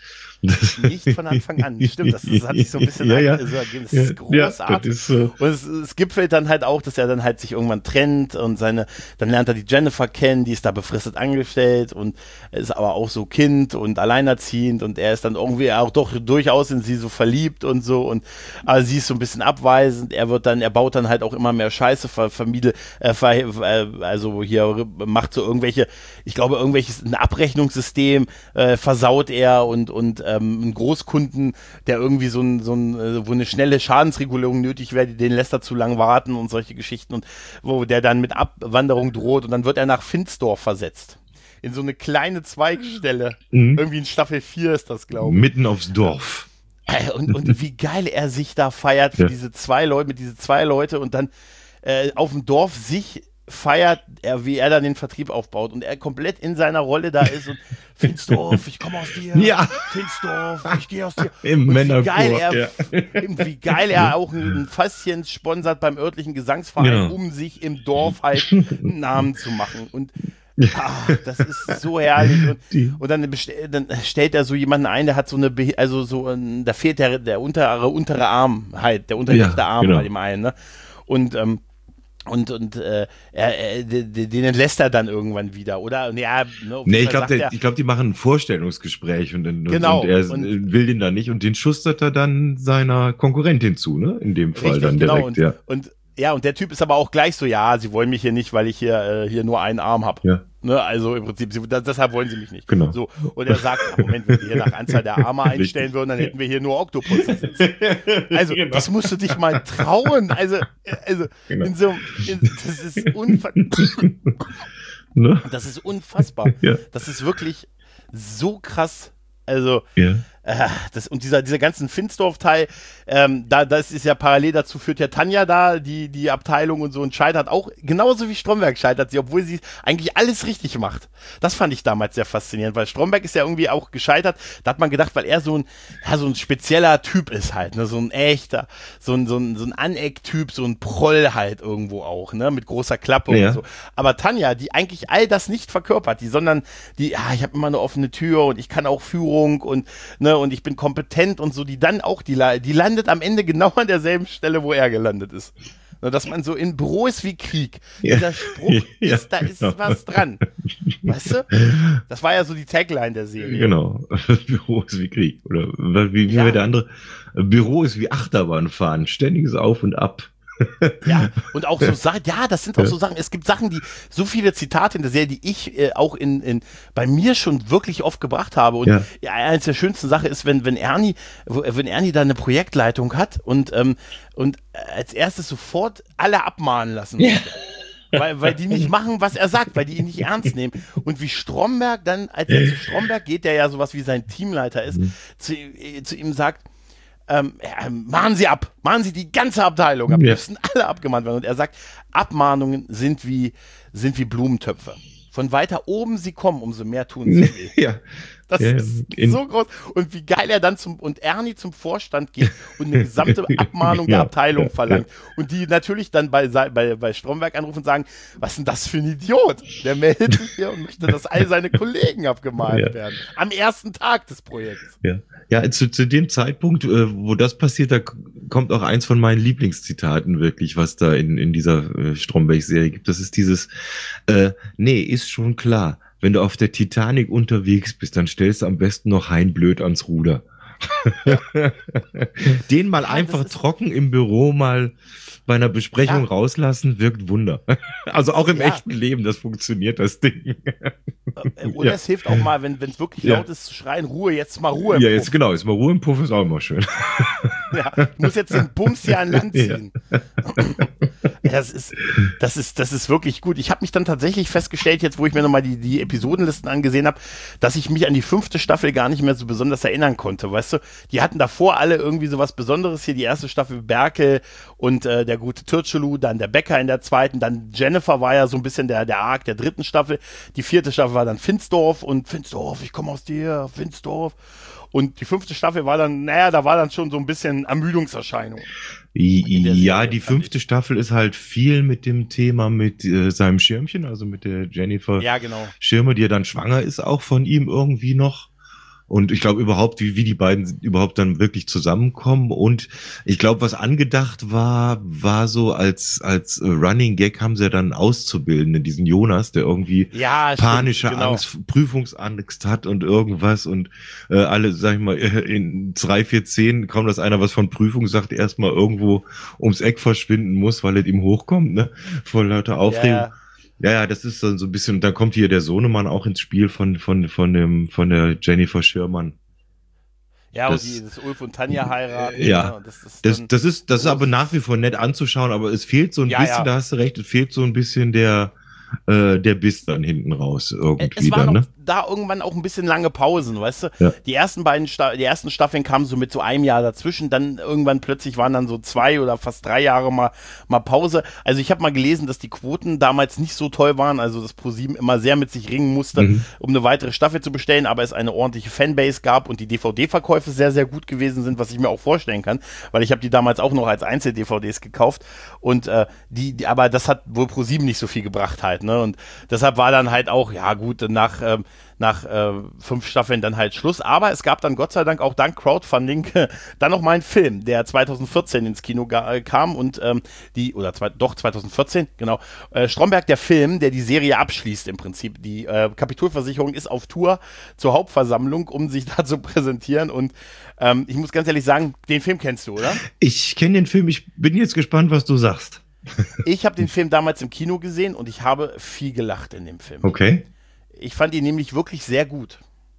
Nicht von Anfang an. Stimmt, das, das hat sich so ein bisschen ja, ja. so ergeben. Das ist ja, großartig. Das ist so. Und es, es gipfelt dann halt auch, dass er dann halt sich irgendwann trennt und seine, dann lernt er die Jennifer kennen, die ist da befristet angestellt und ist aber auch so Kind und alleinerziehend und er ist dann irgendwie auch doch durchaus in sie so verliebt und so und aber sie ist so ein bisschen abweisend. Er wird dann, er baut dann halt auch immer mehr Scheiße, ver, vermiedel, äh, ver, äh, also hier macht so irgendwelche, ich glaube irgendwelches ein Abrechnungssystem äh, versaut er und und ähm, ein Großkunden, der irgendwie so ein, so ein, äh, wo eine schnelle Schadensregulierung nötig wäre, den lässt er zu lang warten und solche Geschichten und wo der dann mit Abwanderung droht und dann wird er nach Finsdorf versetzt. In so eine kleine Zweigstelle. Mhm. Irgendwie in Staffel vier ist das, glaube ich. Mitten aufs Dorf. Und, und wie geil er sich da feiert für ja. diese zwei Leute, mit diese zwei Leute und dann äh, auf dem Dorf sich feiert, er, wie er dann den Vertrieb aufbaut und er komplett in seiner Rolle da ist und Finsdorf, ich komme aus dir, ja. Finsdorf, ich gehe aus dir. Im und Männerchor, wie geil er, ja. wie geil er auch ein Fässchen sponsert beim örtlichen Gesangsverein, ja. um sich im Dorf halt einen Namen zu machen und ach, das ist so herrlich und, und dann, dann stellt er so jemanden ein, der hat so eine, Be also so, ein, da fehlt der, der untere, untere Arm halt, der unterrechte ja, Arm genau. bei dem einen, ne? Und ähm, Und, und äh, er, er, den entlässt er dann irgendwann wieder, oder? Ja, ne, nee, ich glaube, glaub, die machen ein Vorstellungsgespräch und, und, genau, und er und, will den da nicht und den schustert er dann seiner Konkurrentin zu, ne? In dem Fall richtig, dann genau. direkt, und, ja. Und, ja, und der Typ ist aber auch gleich so, ja, sie wollen mich hier nicht, weil ich hier, äh, hier nur einen Arm habe. Ja. Ne, also im Prinzip, sie, das, deshalb wollen sie mich nicht. Genau. So, und er sagt, Moment, wenn wir hier nach Anzahl der Arme einstellen würden, dann hätten wir hier nur Oktopusse sitzen. Also, genau. Das musst du dich mal trauen. Also, also genau. in so, in, das ist unfassbar. Ne? Das ist unfassbar. Ja. Das ist wirklich so krass. Also, ja. äh, das, und dieser, dieser ganzen Finsdorf-Teil, ähm, da, das ist ja parallel dazu, führt ja Tanja da, die, die Abteilung und so, und scheitert auch, genauso wie Stromberg scheitert sie, obwohl sie eigentlich alles richtig macht. Das fand ich damals sehr faszinierend, weil Stromberg ist ja irgendwie auch gescheitert, da hat man gedacht, weil er so ein, ja, so ein spezieller Typ ist halt, ne, so ein echter, so ein, so ein, so ein Aneck-Typ, so ein Proll halt irgendwo auch, ne, mit großer Klappe ja. und so. Aber Tanja, die eigentlich all das nicht verkörpert, die, sondern die, ja, ich habe immer eine offene Tür und ich kann auch Führung und, ne, und ich bin kompetent und so, die dann auch, die, die landet am Ende genau an derselben Stelle, wo er gelandet ist. Ne, dass man so in Büro ist wie Krieg. Ja. Dieser Spruch, ja, ist, da ist genau. was dran. Weißt du? Das war ja so die Tagline der Serie. Genau. Büro ist wie Krieg. Oder wie, wie ja. war der andere? Büro ist wie Achterbahnfahren. Ständiges Auf und Ab. Ja, und auch so Sachen, ja, das sind auch so Sachen, es gibt Sachen, die, so viele Zitate in der Serie, die ich äh, auch in, in, bei mir schon wirklich oft gebracht habe und ja. ja, eines der schönsten Sachen ist, wenn, wenn Ernie, wenn Ernie da eine Projektleitung hat und, ähm, und als erstes sofort alle abmahnen lassen. Ja. Weil, weil die nicht machen, was er sagt, weil die ihn nicht ernst nehmen. Und wie Stromberg dann, als er zu Stromberg geht, der ja sowas wie sein Teamleiter ist, mhm. zu, äh, zu ihm sagt, Ähm, ja, mahnen Sie ab, mahnen Sie die ganze Abteilung ab, die ja. müssen alle abgemahnt werden. Und er sagt, Abmahnungen sind wie, sind wie Blumentöpfe. Von weiter oben sie kommen, umso mehr tun sie weh. Ja. Das ja, ist so groß. Und wie geil er dann zum, und Ernie zum Vorstand geht und eine gesamte Abmahnung ja, der Abteilung ja, verlangt. Ja. Und die natürlich dann bei, bei, bei Stromberg anrufen und sagen, was ist denn das für ein Idiot? Der meldet sich hier und möchte, dass all seine Kollegen abgemahnt ja. werden. Am ersten Tag des Projekts. Ja, ja zu, zu dem Zeitpunkt, äh, wo das passiert, da kommt auch eins von meinen Lieblingszitaten wirklich, was da in, in dieser äh, Stromberg-Serie gibt. Das ist dieses, äh, nee, ist schon klar. Wenn du auf der Titanic unterwegs bist, dann stellst du am besten noch Hein blöd ans Ruder. Ja. Den mal ja, einfach trocken im Büro mal bei einer Besprechung ja. rauslassen, wirkt Wunder. Also auch im ja. echten Leben, das funktioniert, das Ding. Oder ja. es hilft auch mal, wenn es wirklich laut ist, zu schreien, Ruhe, jetzt mal Ruhe im Ja, Puff. jetzt genau, jetzt mal Ruhe im Puff ist auch immer schön. Ja, du musst jetzt den Bums hier an Land ziehen. Ja. Das ist, das ist, das ist wirklich gut. Ich habe mich dann tatsächlich festgestellt, jetzt wo ich mir nochmal die, die Episodenlisten angesehen habe, dass ich mich an die fünfte Staffel gar nicht mehr so besonders erinnern konnte, weißt du? Die hatten davor alle irgendwie so was Besonderes hier, die erste Staffel Berkel und äh, der gute Türcelu, dann der Bäcker in der zweiten, dann Jennifer war ja so ein bisschen der, der Arc der dritten Staffel, die vierte Staffel war dann Finsdorf und Finsdorf, ich komme aus dir, Finsdorf. Und die fünfte Staffel war dann, naja, da war dann schon so ein bisschen Ermüdungserscheinung. Ja, die fünfte Staffel ist halt viel mit dem Thema mit äh, seinem Schirmchen, also mit der Jennifer ja, genau. Schirmer, die ja dann schwanger ist, auch von ihm irgendwie noch. Und ich glaube überhaupt, wie, wie die beiden überhaupt dann wirklich zusammenkommen. Und ich glaube, was angedacht war, war so als, als Running Gag haben sie ja dann Auszubildenden, diesen Jonas, der irgendwie ja, panische stimmt, genau. Angst, Prüfungsangst hat und irgendwas. Und äh, alle, sag ich mal, in drei, vier, zehn kaum, dass einer was von Prüfung sagt, erstmal irgendwo ums Eck verschwinden muss, weil es ihm hochkommt, ne? Vor lauter Aufregung. Ja, ja. Ja, ja, das ist dann so ein bisschen, da kommt hier der Sohnemann auch ins Spiel von, von, von dem, von der Jennifer Schirmann. Ja, Das- und die, das Ulf und Tanja heiraten. Ja. Ne? Und das ist Das, dann, das ist, das ist aber nach wie vor nett anzuschauen, aber es fehlt so ein Ja, bisschen, ja. da hast du recht, es fehlt so ein bisschen der, äh, der Biss dann hinten raus irgendwie es waren dann, auch ne? da irgendwann auch ein bisschen lange Pausen, weißt du? Ja. Die ersten beiden Sta die ersten Staffeln kamen so mit so einem Jahr dazwischen, dann irgendwann plötzlich waren dann so zwei oder fast drei Jahre mal, mal Pause. Also ich habe mal gelesen, dass die Quoten damals nicht so toll waren, also dass ProSieben immer sehr mit sich ringen musste, Mhm. um eine weitere Staffel zu bestellen, aber es eine ordentliche Fanbase gab und die D V D-Verkäufe sehr, sehr gut gewesen sind, was ich mir auch vorstellen kann, weil ich habe die damals auch noch als Einzel-D V Ds gekauft und äh, die, die, aber das hat wohl ProSieben nicht so viel gebracht halt, ne? Und deshalb war dann halt auch, ja gut, nach ähm, nach äh, fünf Staffeln dann halt Schluss. Aber es gab dann Gott sei Dank auch dank Crowdfunding dann noch mal einen Film, der zwanzig vierzehn ins Kino äh, kam und ähm, die, oder zwei, doch zwanzig vierzehn, genau, äh, Stromberg, der Film, der die Serie abschließt im Prinzip. Die äh, Kapitolversicherung ist auf Tour zur Hauptversammlung, um sich da zu präsentieren und ähm, ich muss ganz ehrlich sagen, den Film kennst du, oder? Ich kenne den Film, ich bin jetzt gespannt, was du sagst. Ich habe den Film damals im Kino gesehen und ich habe viel gelacht in dem Film. Okay. Ich fand ihn nämlich wirklich sehr gut.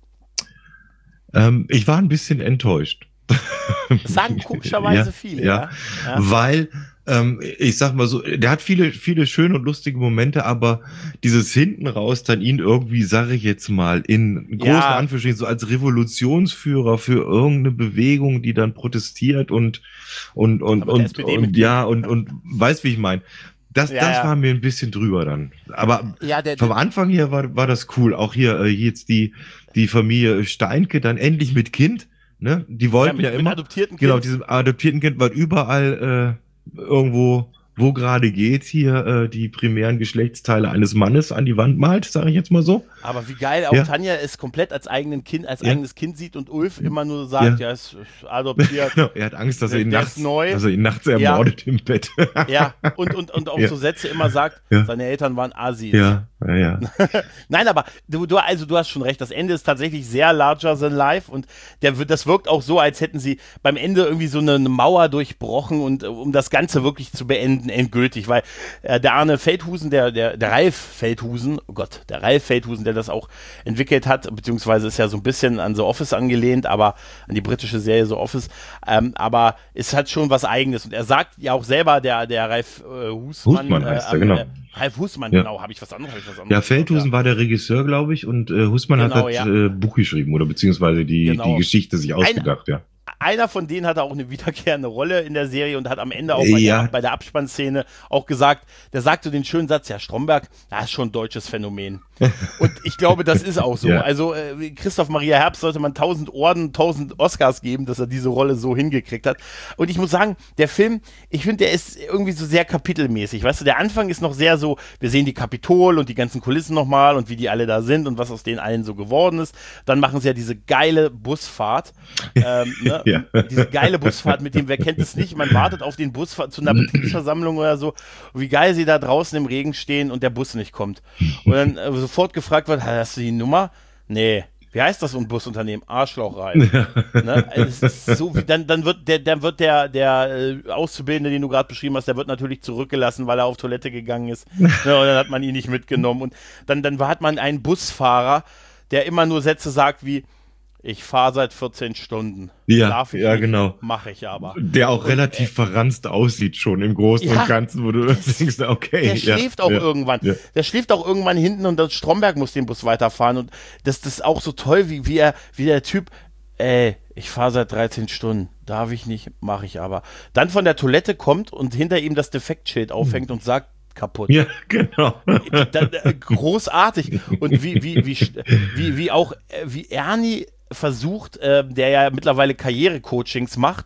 Ähm, ich war ein bisschen enttäuscht. Das sagen komischerweise Ja, viele, ja. ja. ja. Weil, ähm, ich sag mal so, der hat viele, viele schöne und lustige Momente, aber dieses hinten raus dann ihn irgendwie, sage ich jetzt mal, in großen Ja. Anführungsstrichen so als Revolutionsführer für irgendeine Bewegung, die dann protestiert und und und Aber der und, S P D und Mitglied. ja und und weißt wie ich meine. Das, Ja, das ja. war mir ein bisschen drüber dann. Aber Ja, der, vom Anfang her war, war das cool. Auch hier äh, jetzt die, die Familie Steinke dann endlich mit Kind. Ne? Die wollten mit, ja, mit immer. adoptierten Genau, Kind. diesem adoptierten Kind, weil überall äh, irgendwo, wo gerade geht, hier äh, die primären Geschlechtsteile eines Mannes an die Wand malt, sage ich jetzt mal so. Aber wie geil auch Ja. Tanja es komplett als eigenen Kind, als Ja. eigenes Kind sieht und Ulf immer nur sagt, ja, Ja. es ist adoptiert. Genau, er hat Angst, dass er ihn Der nachts, ist neu. dass er ihn nachts ermordet im Bett. Ja, und, und, und auch Ja. so Sätze immer sagt, Ja. seine Eltern waren Assis. ja, ja, ja. Nein, aber du, du, also du hast schon recht, das Ende ist tatsächlich sehr larger than life und der, wird- das wirkt auch so, als hätten sie beim Ende irgendwie so eine, eine Mauer durchbrochen und äh, um das Ganze wirklich zu beenden, endgültig, weil äh, der Arne Feldhusen, der, der, der Ralf Feldhusen, oh Gott, der Ralf Feldhusen, der das auch entwickelt hat, beziehungsweise ist ja so ein bisschen an The Office angelehnt, aber an die britische Serie The Office, ähm, aber es hat schon was Eigenes und er sagt ja auch selber, der, der Ralf äh, Husmann, Husmann heißt er, äh, genau. Äh, Ralf Husmann, Ja. genau, habe ich was anderes, hab ich was anderes Ja, gesagt, Feldhusen war der Regisseur, glaube ich, und äh, Husmann Genau, hat das ja. äh, Buch geschrieben oder beziehungsweise die, Genau. die Geschichte sich ausgedacht, ja. Einer von denen hatte auch eine wiederkehrende Rolle in der Serie und hat am Ende auch bei, Ja. der, bei der Abspannszene auch gesagt, der sagte den schönen Satz, ja, Stromberg, das ist schon ein deutsches Phänomen. Und ich glaube, das ist auch so. Ja. Also äh, Christoph Maria Herbst sollte man tausend Orden, tausend Oscars geben, dass er diese Rolle so hingekriegt hat. Und ich muss sagen, der Film, ich finde, der ist irgendwie so sehr kapitelmäßig. Weißt du, der Anfang ist noch sehr so, wir sehen die Kapitol und die ganzen Kulissen nochmal und wie die alle da sind und was aus denen allen so geworden ist. Dann machen sie ja diese geile Busfahrt. Ähm, ne? Ja. Diese geile Busfahrt mit dem, wer kennt es nicht, man wartet auf den Bus zu einer Betriebsversammlung oder so, wie geil sie da draußen im Regen stehen und der Bus nicht kommt. Und dann äh, sofort gefragt wird, hast du die Nummer? Nee. Wie heißt das so ein Busunternehmen? Arschloch rein. Ne? Also es ist so wie, dann, dann wird der, dann wird der, der äh, Auszubildende, den du gerade beschrieben hast, der wird natürlich zurückgelassen, weil er auf Toilette gegangen ist. Ne? Und dann hat man ihn nicht mitgenommen. Und dann, dann hat man einen Busfahrer, der immer nur Sätze sagt wie, ich fahre seit vierzehn Stunden. Ja, Darf ich ja, nicht, genau. mache ich aber. Der auch relativ verranzt aussieht schon im Großen Ja, und Ganzen, wo du denkst, okay. Der ja, schläft auch ja, irgendwann. Ja. Der schläft auch irgendwann hinten und das Stromberg muss den Bus weiterfahren. Und das, das ist auch so toll, wie, wie, er, wie der Typ, ey, ich fahre seit dreizehn Stunden. Darf ich nicht, mache ich aber. Dann von der Toilette kommt und hinter ihm das Defektschild aufhängt und sagt, kaputt. Ja, genau. Da, da, großartig. Und wie, wie, wie, wie, wie auch, äh, wie Ernie versucht, äh, der ja mittlerweile Karrierecoachings macht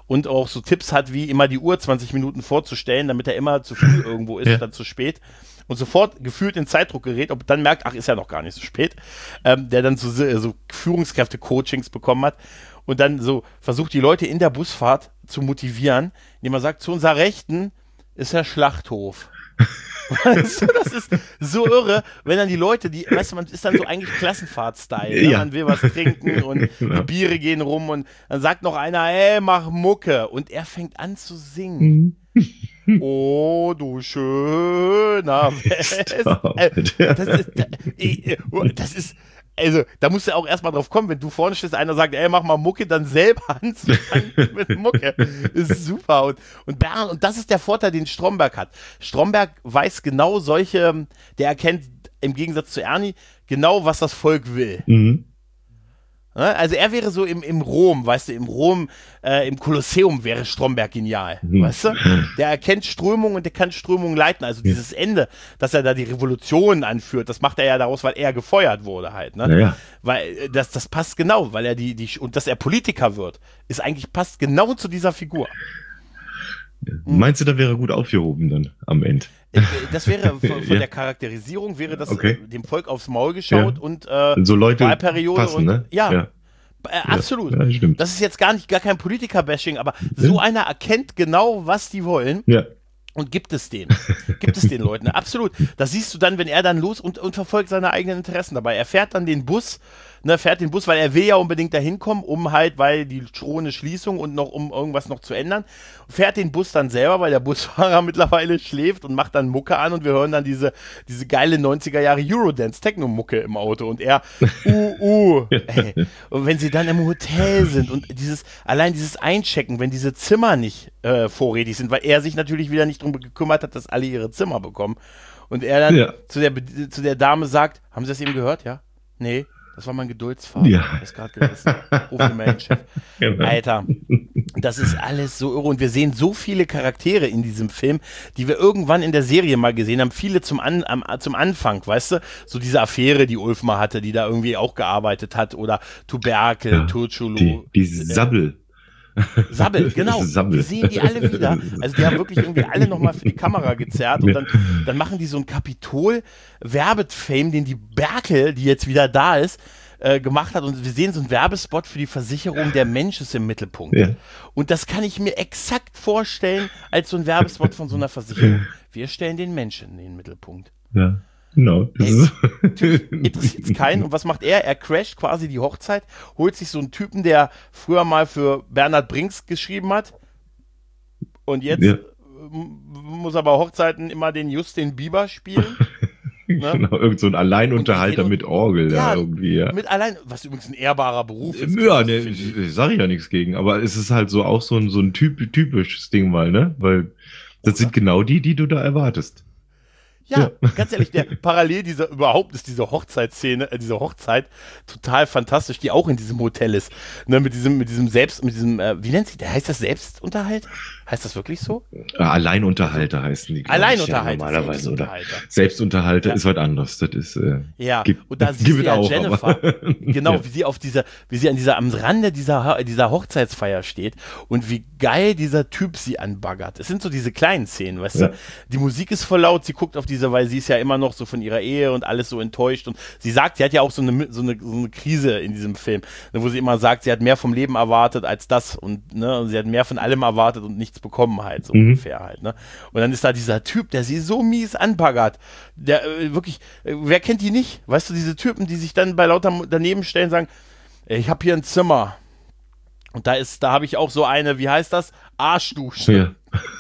und auch so Tipps hat, wie immer die Uhr zwanzig Minuten vorzustellen, damit er immer zu früh irgendwo ist, Ja. statt zu spät. Und sofort gefühlt in Zeitdruck gerät, ob dann merkt, ach, ist ja noch gar nicht so spät, ähm, der dann so, so Führungskräfte-Coachings bekommen hat und dann so versucht, die Leute in der Busfahrt zu motivieren, indem man sagt, zu unserer Rechten ist der Schlachthof. Weißt du, das ist so irre, wenn dann die Leute, die, weißt du, man ist dann so eigentlich Klassenfahrt-Style, ne? Ja. Man will was trinken und Genau. die Biere gehen rum und dann sagt noch einer, ey, mach Mucke und er fängt an zu singen. Oh, du schöner West. Stop Äh, it. das ist, äh, das ist, also, da musst du auch erstmal drauf kommen, wenn du vorne stehst, einer sagt, ey, mach mal Mucke, dann selber anzufangen mit Mucke. Ist super. Und, und Bernd, und das ist der Vorteil, den Stromberg hat. Stromberg weiß genau solche, der erkennt im Gegensatz zu Ernie genau, was das Volk will. Mhm. Ne? Also er wäre so im, im Rom, weißt du, im Rom, äh, im Kolosseum wäre Stromberg genial, Mhm. weißt du? Der erkennt Strömungen und der kann Strömungen leiten. Also dieses Ende, dass er da die Revolution anführt, das macht er ja daraus, weil er gefeuert wurde halt, ne? Naja. Weil äh, das, das passt genau, weil er die, die, und dass er Politiker wird, ist eigentlich, passt genau zu dieser Figur. Meinst du, da wäre gut aufgehoben dann am Ende? Äh, Das wäre von, von Ja. der Charakterisierung wäre das Okay. äh, dem Volk aufs Maul geschaut Ja. und äh, So Leute Wahlperiode passen, und ne? ja, Ja. Äh, absolut. Ja, stimmt. Das ist jetzt gar nicht gar kein Politiker-Bashing, aber so einer erkennt genau, was die wollen Ja. und gibt es denen. Gibt es den Leuten. Absolut. Das siehst du dann, wenn er dann los und, und verfolgt seine eigenen Interessen dabei. Er fährt dann den Bus, ne, fährt den Bus, weil er will ja unbedingt dahin kommen, um halt, weil die drohende Schließung und noch, um irgendwas noch zu ändern. Fährt den Bus dann selber, weil der Busfahrer mittlerweile schläft und macht dann Mucke an und wir hören dann diese, diese geile neunziger Jahre Eurodance-Techno-Mucke im Auto und er, uh, uh, ey. Und wenn sie dann im Hotel sind und dieses, allein dieses Einchecken, wenn diese Zimmer nicht äh, vorrätig sind, weil er sich natürlich wieder nicht drum gekümmert hat, dass alle ihre Zimmer bekommen und er dann Ja. zu, der, Be- zu der Dame sagt, haben Sie das eben gehört, ja? Nee, das war mein Geduldsfaden. Ja. Der ist gerade gerissen. Ruf den Mailchef. Genau. Alter, das ist alles so irre und wir sehen so viele Charaktere in diesem Film, die wir irgendwann in der Serie mal gesehen haben, viele zum, An, am, zum Anfang, weißt du, so diese Affäre, die Ulf mal hatte, die da irgendwie auch gearbeitet hat oder Tuberkel, Ja, Turchulu, Die, die Sabbel. Sabbel, genau, Sabbel. die sehen die alle wieder, also die haben wirklich irgendwie alle nochmal für die Kamera gezerrt und Ja. dann, dann machen die so ein Kapitol-Werbefame, den die Berkel, die jetzt wieder da ist, äh, gemacht hat und wir sehen so einen Werbespot für die Versicherung, der Mensch ist im Mittelpunkt. Ja. Und das kann ich mir exakt vorstellen als so ein Werbespot von so einer Versicherung. Wir stellen den Menschen in den Mittelpunkt. Ja. Genau. Das Ey, ist Interessiert es keinen. Und was macht er? Er crasht quasi die Hochzeit, holt sich so einen Typen, der früher mal für Bernhard Brinks geschrieben hat. Und jetzt Ja. m- muss er bei Hochzeiten immer den Justin Bieber spielen. Ne? Genau, irgend so ein Alleinunterhalter Und- mit Orgel Ja, da irgendwie. Ja, Mit allein, was übrigens ein ehrbarer Beruf ist. ja finde ne, ich. ich, ich sage ja nichts gegen, aber es ist halt so auch so ein, so ein typ, typisches Ding mal, ne? Weil das sind genau die, die du da erwartest. Ja, ganz ehrlich, der parallel dieser überhaupt ist diese Hochzeitsszene, äh, diese Hochzeit total fantastisch, die auch in diesem Hotel ist, ne, mit diesem mit diesem selbst mit diesem äh, wie nennt sich der, heißt das Selbstunterhalt? Heißt das wirklich so? Äh, Alleinunterhalter heißen die. glaub ich, Alleinunterhalter, Ja, normalerweise, oder? Selbstunterhalter. Selbstunterhalter Ja. ist was anderes. Das ist. Äh, Ja, Gib- und da siehst give du it ja auch, Jennifer, aber- genau, Ja. wie sie auf dieser, wie sie an dieser, am Rande dieser, dieser Hochzeitsfeier steht und wie geil dieser Typ sie anbaggert. Es sind so diese kleinen Szenen, weißt Ja. du? Die Musik ist voll laut, sie guckt auf diese, weil sie ist ja immer noch so von ihrer Ehe und alles so enttäuscht und sie sagt, sie hat ja auch so eine, so eine, so eine Krise in diesem Film, ne, wo sie immer sagt, sie hat mehr vom Leben erwartet als das und, ne, und sie hat mehr von allem erwartet und nichts bekommen halt, so Mhm. ungefähr halt, ne? Und dann ist da dieser Typ, der sie so mies anbaggert, der äh, wirklich, äh, wer kennt die nicht? Weißt du, diese Typen, die sich dann bei lauter daneben stellen, sagen, "Ey, ich habe hier ein Zimmer und da ist, da habe ich auch so eine, wie heißt das? Arschdusche. ja.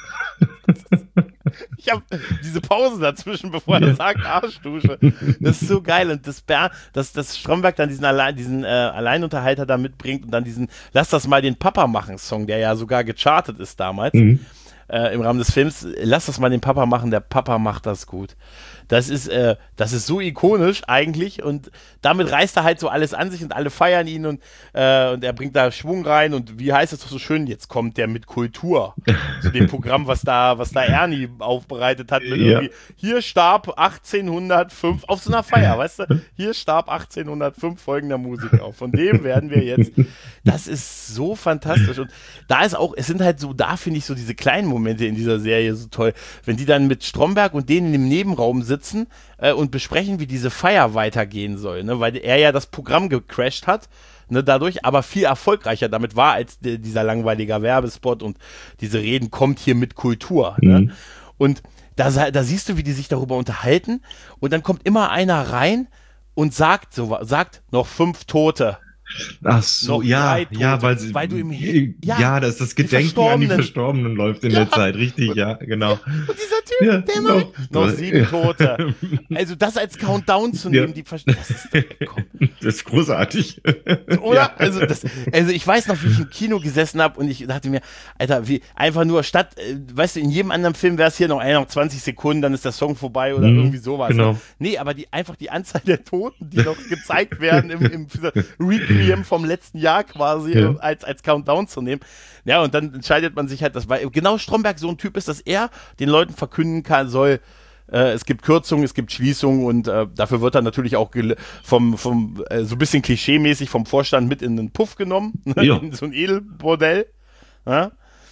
Ich habe diese Pause dazwischen, bevor er Ja. sagt Arschdusche. Das ist so geil und das, Ber dass, dass Stromberg dann diesen, Allein, diesen äh, Alleinunterhalter da mitbringt und dann diesen Lass das mal den Papa machen Song, der ja sogar gechartet ist damals. Mhm. äh, im Rahmen des Films, lass das mal den Papa machen, der Papa macht das gut. Das ist, äh, das ist so ikonisch eigentlich und damit reißt er halt so alles an sich und alle feiern ihn und, äh, und er bringt da Schwung rein und wie heißt es doch so schön, jetzt kommt der mit Kultur zu dem Programm, was da, was da Ernie aufbereitet hat mit Ja. irgendwie, hier starb achtzehnhundertfünf auf so einer Feier, weißt du, hier starb achtzehnhundertfünf folgender Musiker auf, von dem werden wir jetzt, das ist so fantastisch und da ist auch, es sind halt so, da finde ich so diese kleinen Momente in dieser Serie so toll, wenn die dann mit Stromberg und denen in dem Nebenraum sitzen äh, und besprechen, wie diese Feier weitergehen soll, ne? Weil er ja das Programm gecrashed hat, ne, dadurch, aber viel erfolgreicher damit war als de- dieser langweilige Werbespot und diese Reden kommt hier mit Kultur. Mhm. Ne? Und da, sa- da siehst du, wie die sich darüber unterhalten und dann kommt immer einer rein und sagt so, sagt noch fünf Tote. Ach so, Noch ja, drei Tote, ja, weil, sie, weil du im ja, ja, ja, dass das die Gedenken an die Verstorbenen. Verstorbenen läuft in der Zeit, richtig, ja, genau. Und dieser Typ, Ja, der noch- mal noch sieben Tote. Also das als Countdown zu nehmen, Ja. die Ver- das ist doch, komm. Das ist großartig. Oder? Ja. Also, das, also ich weiß noch, wie ich im Kino gesessen habe und ich dachte mir, Alter, wie einfach nur statt, äh, weißt du, in jedem anderen Film wäre es hier noch, äh, noch zwanzig Sekunden, dann ist der Song vorbei oder Mhm, irgendwie sowas. genau. Ne? Nee, aber die, einfach die Anzahl der Toten, die noch gezeigt werden im, im Requiem vom letzten Jahr quasi Ja. äh, als, als Countdown zu nehmen. Ja, und dann entscheidet man sich halt, dass weil genau Stromberg so ein Typ ist, dass er den Leuten verkünden kann, soll, äh, es gibt Kürzungen, es gibt Schließungen und äh, dafür wird er natürlich auch gel- vom, vom äh, so ein bisschen klischeemäßig vom Vorstand mit in den Puff genommen, ne? Ja. In so ein Edelbordell. Ja?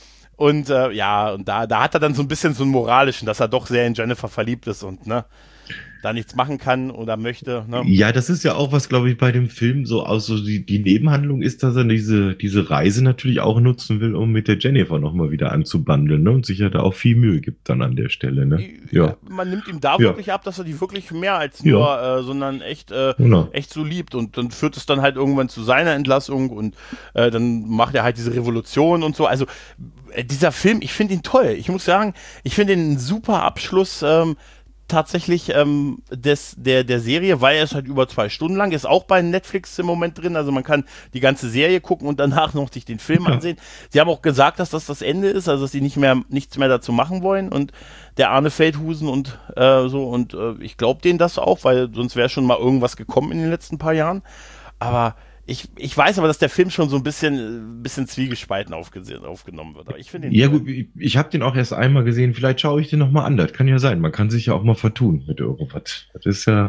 Und äh, ja, und da, da hat er dann so ein bisschen so einen moralischen, dass er doch sehr in Jennifer verliebt ist und ne, da nichts machen kann oder möchte. Ne? Ja, das ist ja auch was, glaube ich, bei dem Film so aus, so die, die Nebenhandlung ist, dass er diese, diese Reise natürlich auch nutzen will, um mit der Jennifer nochmal wieder anzubandeln, ne? Und sich ja da auch viel Mühe gibt dann an der Stelle, ne? Ja. Man nimmt ihm da Ja. wirklich ab, dass er die wirklich mehr als nur, Ja. äh, sondern echt, äh, Genau. echt so liebt. Und dann führt es dann halt irgendwann zu seiner Entlassung und äh, dann macht er halt diese Revolution und so. Also äh, dieser Film, ich finde ihn toll. Ich muss sagen, ich finde ihn ein super Abschluss. Ähm, tatsächlich ähm, des, der, der Serie, weil er ist halt über zwei Stunden lang, ist auch bei Netflix im Moment drin, also man kann die ganze Serie gucken und danach noch sich den Film Ja. ansehen. Sie haben auch gesagt, dass das das Ende ist, also dass sie nicht mehr, nichts mehr dazu machen wollen und der Arne Feldhusen und äh, so und äh, ich glaube denen das auch, weil sonst wäre schon mal irgendwas gekommen in den letzten paar Jahren, aber ich, ich weiß aber, dass der Film schon so ein bisschen, äh, bisschen zwiegespalten aufgesehen, aufgenommen wird, aber ich finde ihn Ja toll. gut, ich, ich habe den auch erst einmal gesehen, vielleicht schaue ich den nochmal an, das kann ja sein, man kann sich ja auch mal vertun mit irgendwas. Das ist ja...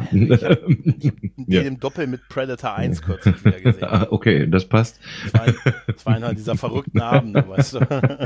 Den ja. im Doppel mit Predator eins kürzlich wieder gesehen. Ah, okay, das passt. Das war, das war einer dieser verrückten Abende, weißt du.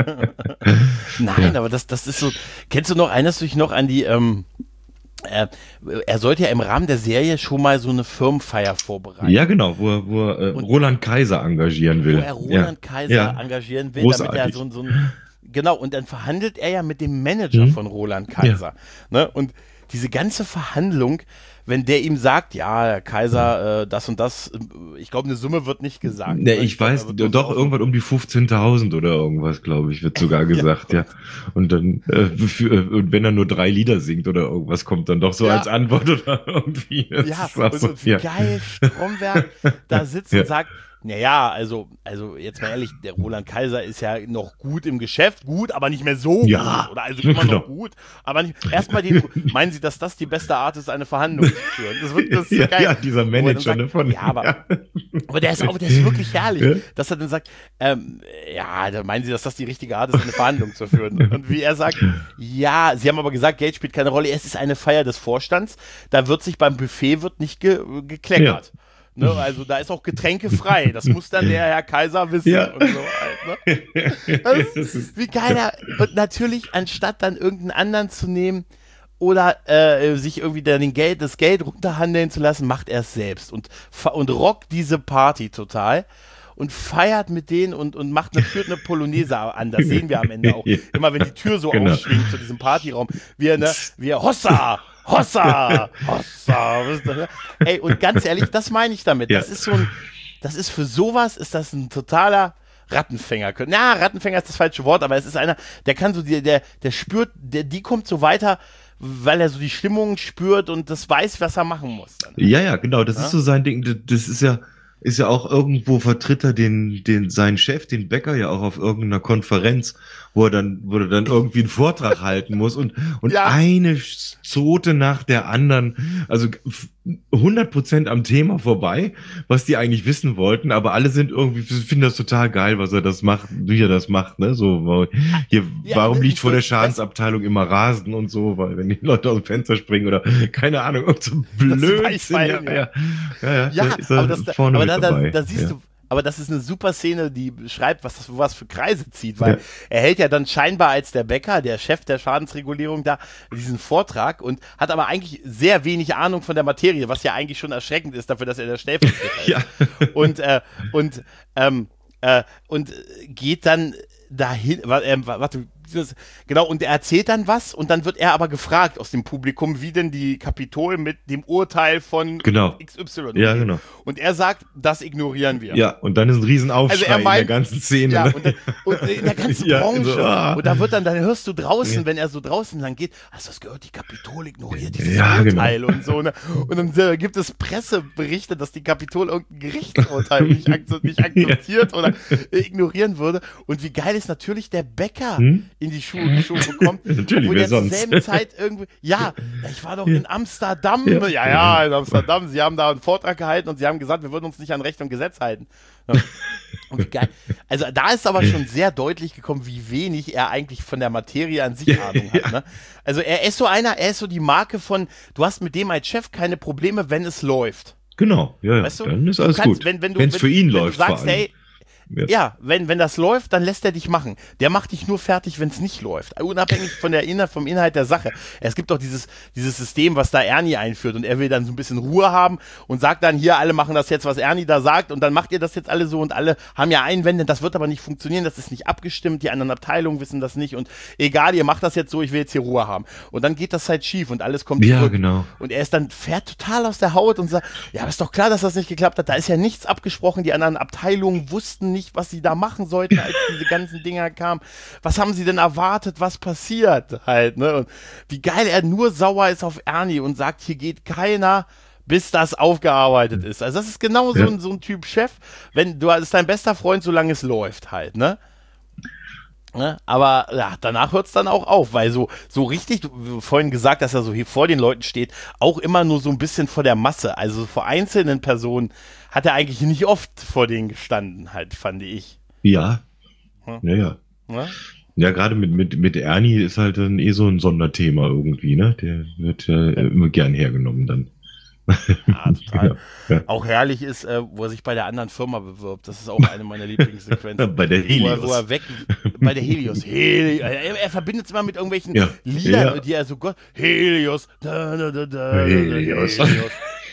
Nein, aber das, das ist so. Kennst du noch, erinnerst du dich noch an die, ähm, äh, er sollte ja im Rahmen der Serie schon mal so eine Firmenfeier vorbereiten. Ja, genau, wo er, wo er äh, Und- Roland Kaiser engagieren will. Wo er Roland ja. Kaiser Ja. engagieren will, Großartig. damit er so, ein- so ein. Genau, und dann verhandelt er ja mit dem Manager Mhm. von Roland Kaiser. Ne? Und diese ganze Verhandlung, wenn der ihm sagt, ja, Herr Kaiser, äh, das und das, äh, ich glaube, eine Summe wird nicht gesagt. Ne, Ne? ich glaub, weiß, da wird nur doch so- irgendwas um die fünfzehntausend oder irgendwas, glaube ich, wird sogar gesagt, ja. Und dann, äh, für, äh, und wenn er nur drei Lieder singt oder irgendwas, kommt dann doch so Ja. als Antwort oder irgendwie. Das Ja, ist auch und, so, und wie ja. geil Stromberg da sitzt Ja. und sagt, naja, also, also jetzt mal ehrlich, der Roland Kaiser ist ja noch gut im Geschäft, gut, aber nicht mehr so Ja, gut. Oder also immer genau. noch gut, aber nicht. Erstmal den, meinen Sie, dass das die beste Art ist, eine Verhandlung zu führen? Das, wird, das ist so Ja, geil. ja, dieser Wo er dann Manager, sagt, ne, von- ja, aber, ja. aber der ist auch, der ist wirklich herrlich, Ja. dass er dann sagt, ähm, ja, da meinen Sie, dass das die richtige Art ist, eine Verhandlung zu führen? Und wie er sagt, ja, Sie haben aber gesagt, Geld spielt keine Rolle, es ist eine Feier des Vorstands, da wird sich beim Buffet wird nicht ge gekleckert. Ne, also da ist auch Getränke frei. Das muss dann der Herr Kaiser wissen. Ja. Und so halt, ne? Das ist, Das ist- wie geil er. Und natürlich, anstatt dann irgendeinen anderen zu nehmen oder äh, sich irgendwie dann den Geld, das Geld runterhandeln zu lassen, macht er es selbst und, fa- und rockt diese Party total und feiert mit denen und, und macht eine, führt eine Polonaise an. Das sehen wir am Ende auch. Immer wenn die Tür so Genau. aufschwingt zu diesem Partyraum. Wir, ne, wir Hossa! Hossa! Hossa! Was ist das, ne? Ey, und ganz ehrlich, das meine ich damit. Das Ja. ist so ein, das ist für sowas, ist das ein totaler Rattenfänger. Na, Rattenfänger ist das falsche Wort, aber es ist einer, der kann so, der, der, der spürt, der, die kommt so weiter, weil er so die Stimmung spürt und das weiß, was er machen muss. Dann. Ja, ja, genau, das Ja? ist so sein Ding, das- das ist ja, ist ja auch irgendwo vertritt er den, den, seinen Chef, den Bäcker ja auch auf irgendeiner Konferenz, wo er dann, wo er dann irgendwie einen Vortrag halten muss und, und Ja. eine Zote nach der anderen, also hundert Prozent am Thema vorbei, was die eigentlich wissen wollten, aber alle sind irgendwie, finden das total geil, was er das macht, wie er das macht, ne, so, hier, Ja, warum das liegt ist vor so- der Schadensabteilung immer Rasen und so, weil wenn die Leute aus dem Fenster springen oder, keine Ahnung, irgend so Blödsinn, Weißwein, ja, ja. ja, ja, ja, Ja, da ist er aber, das, vorne aber mit da, da, dabei. da siehst ja. du, aber das ist eine super Szene, die beschreibt, was das was für Kreise zieht, weil Ja. er hält ja dann scheinbar als der Bäcker, der Chef der Schadensregulierung da, diesen Vortrag und hat aber eigentlich sehr wenig Ahnung von der Materie, was ja eigentlich schon erschreckend ist dafür, dass er der Stellvertreter ist. Ja. Und, äh, und, ähm, äh, und geht dann dahin, wa- ähm, wa- warte, das, genau, und er erzählt dann was und dann wird er aber gefragt aus dem Publikum, wie denn die Kapitol mit dem Urteil von Genau. X Y Ja, umgeht. genau. Und er sagt, das ignorieren wir. Ja, und dann ist ein Riesenaufschrei Also er meint- in der ganzen Szene. Ja, ne? und, dann, und in der ganzen Ja, Branche. so, ah. Und da wird dann, dann hörst du draußen, Ja. wenn er so draußen lang geht, hast du das gehört, die Kapitol ignoriert dieses Ja, Urteil und so. Ne? Und dann äh, gibt es Presseberichte, dass die Kapitol irgendein Gerichtsurteil nicht, ak nicht akzeptiert oder äh, ignorieren würde. Und wie geil ist natürlich der Bäcker Hm? in die Schuhe geschoben bekommt. Natürlich, obwohl wer der zur sonst? selben Zeit irgendwie, ja, ich war doch Ja. in Amsterdam. Ja. Ja. ja, in Amsterdam. Sie haben da einen Vortrag gehalten und sie haben gesagt, wir würden uns nicht an Recht und Gesetz halten. Ja. Und wie geil. Also da ist aber schon sehr deutlich gekommen, wie wenig er eigentlich von der Materie an sich Ahnung hat. Ne? Also er ist so einer, er ist so die Marke von, du hast mit dem als Chef keine Probleme, wenn es läuft. Genau, ja, ja. Weißt du? Dann ist Du alles kannst, gut. Wenn, wenn du, Wenn's wenn, für ihn wenn läuft, du sagst, vor allem. hey, ja, wenn, wenn das läuft, dann lässt er dich machen. Der macht dich nur fertig, wenn es nicht läuft. Unabhängig von der Inhalt, vom Inhalt der Sache. Es gibt doch dieses, dieses System, was da Ernie einführt und er will dann so ein bisschen Ruhe haben und sagt dann, hier, alle machen das jetzt, was Ernie da sagt und dann macht ihr das jetzt alle so und alle haben ja Einwände, das wird aber nicht funktionieren, das ist nicht abgestimmt, die anderen Abteilungen wissen das nicht und egal, ihr macht das jetzt so, ich will jetzt hier Ruhe haben. Und dann geht das halt schief und alles kommt Ja, zurück. genau. Und er ist dann, fährt total aus der Haut und sagt, ja, aber ist doch klar, dass das nicht geklappt hat. Da ist ja nichts abgesprochen. Die anderen Abteilungen wussten nicht, was sie da machen sollten, als diese ganzen Dinger kamen. Was haben sie denn erwartet, was passiert halt, ne? Und wie geil er nur sauer ist auf Ernie und sagt, hier geht keiner, bis das aufgearbeitet ist. Also das ist genau so, Ja. ein, so ein Typ Chef. Wenn du, das ist dein bester Freund, solange es läuft halt, ne? Ne? Aber ja, danach hört es dann auch auf, weil so, so richtig, du vorhin gesagt, dass er so hier vor den Leuten steht, auch immer nur so ein bisschen vor der Masse. Also vor einzelnen Personen hat er eigentlich nicht oft vor denen gestanden, halt, fand ich. Ja. Hm. Ja, ja. Ne? Ja, gerade mit, mit, mit Ernie ist halt dann eh so ein Sonderthema irgendwie, ne? Der wird ja immer gern hergenommen dann. Ja, total. Ja, ja. Auch herrlich ist, äh, wo er sich bei der anderen Firma bewirbt. Das ist auch eine meiner Lieblingssequenzen. Bei der Wo er, Helios. wo er weg, bei der Helios. Heli er, er verbindet es immer mit irgendwelchen Ja. Liedern, Ja. die er so Gott, Helios, da, da, da, da, Helios. Helios.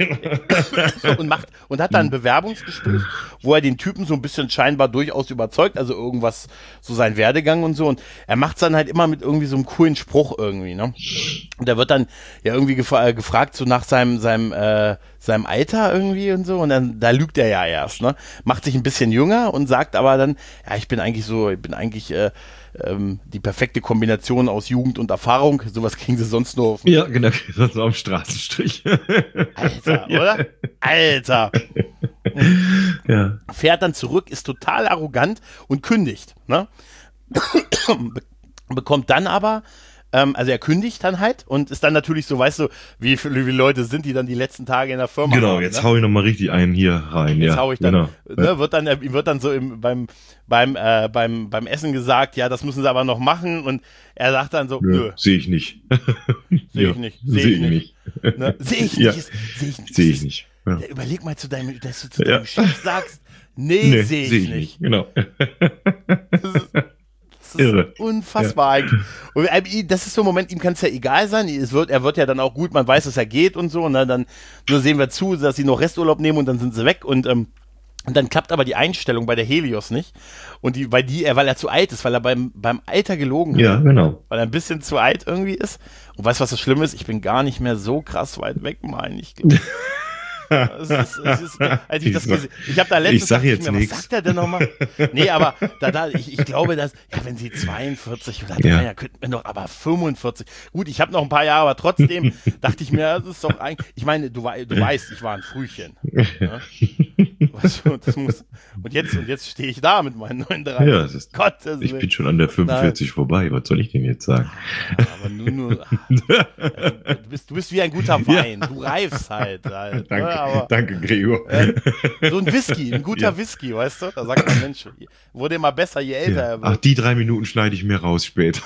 und macht und hat dann ein Bewerbungsgespräch, wo er den Typen so ein bisschen scheinbar durchaus überzeugt, also irgendwas, so sein Werdegang und so. Und er macht es dann halt immer mit irgendwie so einem coolen Spruch irgendwie, ne? Und er wird dann ja irgendwie gefra äh, gefragt, so nach seinem, seinem, äh, seinem Alter irgendwie und so. Und dann, da lügt er ja erst, ne? Macht sich ein bisschen jünger und sagt aber dann, ja, ich bin eigentlich so, ich bin eigentlich äh, ähm, die perfekte Kombination aus Jugend und Erfahrung. Sowas kriegen sie sonst nur auf den Ja, genau, sonst am Straßenstrich. Alter, oder? Alter. Ja. Fährt dann zurück, ist total arrogant und kündigt, ne? Be bekommt dann aber, ähm, also er kündigt dann halt und ist dann natürlich so, weißt du, wie viele, wie viele Leute sind, die dann die letzten Tage in der Firma Genau, haben, jetzt ne? hau ich nochmal richtig einen hier rein. Jetzt ja, hau ich dann, genau. ne, wird dann, ihm wird dann so im, beim, beim, äh, beim, beim Essen gesagt, ja, das müssen sie aber noch machen und er sagt dann so, nö, Sehe ich nicht. sehe Ja, ich nicht, sehe seh ich nicht. Ne? Sehe ich Ja. nicht, sehe ich nicht. Sehe ich nicht. Ja. Ja, überleg mal zu deinem, dass du zu Ja. deinem Chef sagst, nee, Nee, sehe ich, seh ich nicht. nicht. Genau. Das ist, das ist Irre. unfassbar eigentlich. Und ähm, ihm- das ist so ein Moment, ihm kann es ja egal sein. Es wird, er wird ja dann auch gut, man weiß, dass er geht und so. Ne? Dann nur sehen wir zu, dass sie noch Resturlaub nehmen und dann sind sie weg. Und, ähm, und dann klappt aber die Einstellung bei der Helios nicht. Und die, weil die, er, weil er zu alt ist, weil er beim, beim Alter gelogen hat. Ja, genau. Weil er ein bisschen zu alt irgendwie ist. Und weißt du, was das Schlimme ist? Ich bin gar nicht mehr so krass weit weg, meine ich. Es ist, es ist, als ich das gesehen, ich habe da letztens Ich sag dachte jetzt mir, nix. was sagt er denn nochmal? Nee, aber da, da, ich, ich glaube, dass, ja, wenn sie zweiundvierzig oder drei, Ja. ja, könnten wir noch, aber fünfundvierzig. Gut, ich habe noch ein paar Jahre, aber trotzdem dachte ich mir, das ist doch eigentlich, ich meine, du, wei- du weißt, ich war ein Frühchen. Ne? Weißt du, das muss, und jetzt, und jetzt stehe ich da mit meinen neununddreißig. Ja, das ist, Gott, das ich will- bin schon an der fünfundvierzig vorbei. Was soll ich denn jetzt sagen? Ah, aber nur, nur also, du, bist, du bist wie ein guter Wein. Du reifst halt. halt Danke, ne? Aber, danke, Gregor. äh, so ein Whisky, ein guter Ja. Whisky, weißt du? Da sagt man, Mensch, wurde immer besser, je älter Ja. er Ach, wird. die drei Minuten schneide ich mir raus später.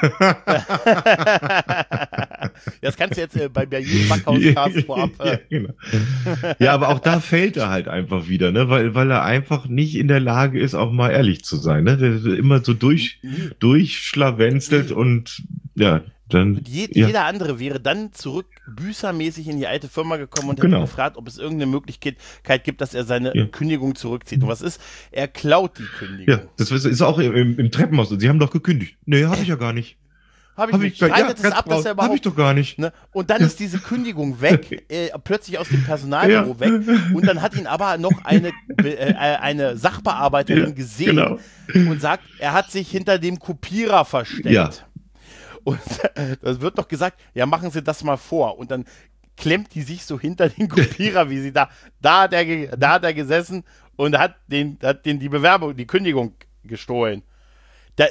Das kannst du jetzt äh, bei, bei jedem Backhauscast vorab. Ja, Äh, genau. Ja, aber auch da fällt er halt einfach wieder, ne? Weil, weil er einfach nicht in der Lage ist, auch mal ehrlich zu sein. Ne? Der der immer so durch, durchschlawenzelt und ja, dann. Und je, ja. jeder andere wäre dann zurück büßermäßig in die alte Firma gekommen und Genau. hätte gefragt, ob es irgendeine Möglichkeit gibt, dass er seine Ja. Kündigung zurückzieht. Und was ist? Er klaut die Kündigung. Ja, das ist ist auch im, im Treppenhaus. Sie haben doch gekündigt. Nee, habe ich ja gar nicht. Habe ich Hab nicht. gar- Streitet es ganz ab, dass brav. er Hab überhaupt... ich doch gar nicht. Ne? Und dann ist diese Kündigung weg, äh, plötzlich aus dem Personalbüro Ja. weg. Und dann hat ihn aber noch eine, äh, eine Sachbearbeiterin Ja, gesehen genau. und sagt, er hat sich hinter dem Kopierer versteckt. Ja. Und das wird doch gesagt, ja, machen Sie das mal vor. Und dann klemmt die sich so hinter den Kopierer, wie sie da, da hat er, ge- da hat er gesessen und hat den, hat den die Bewerbung, die Kündigung gestohlen. Da,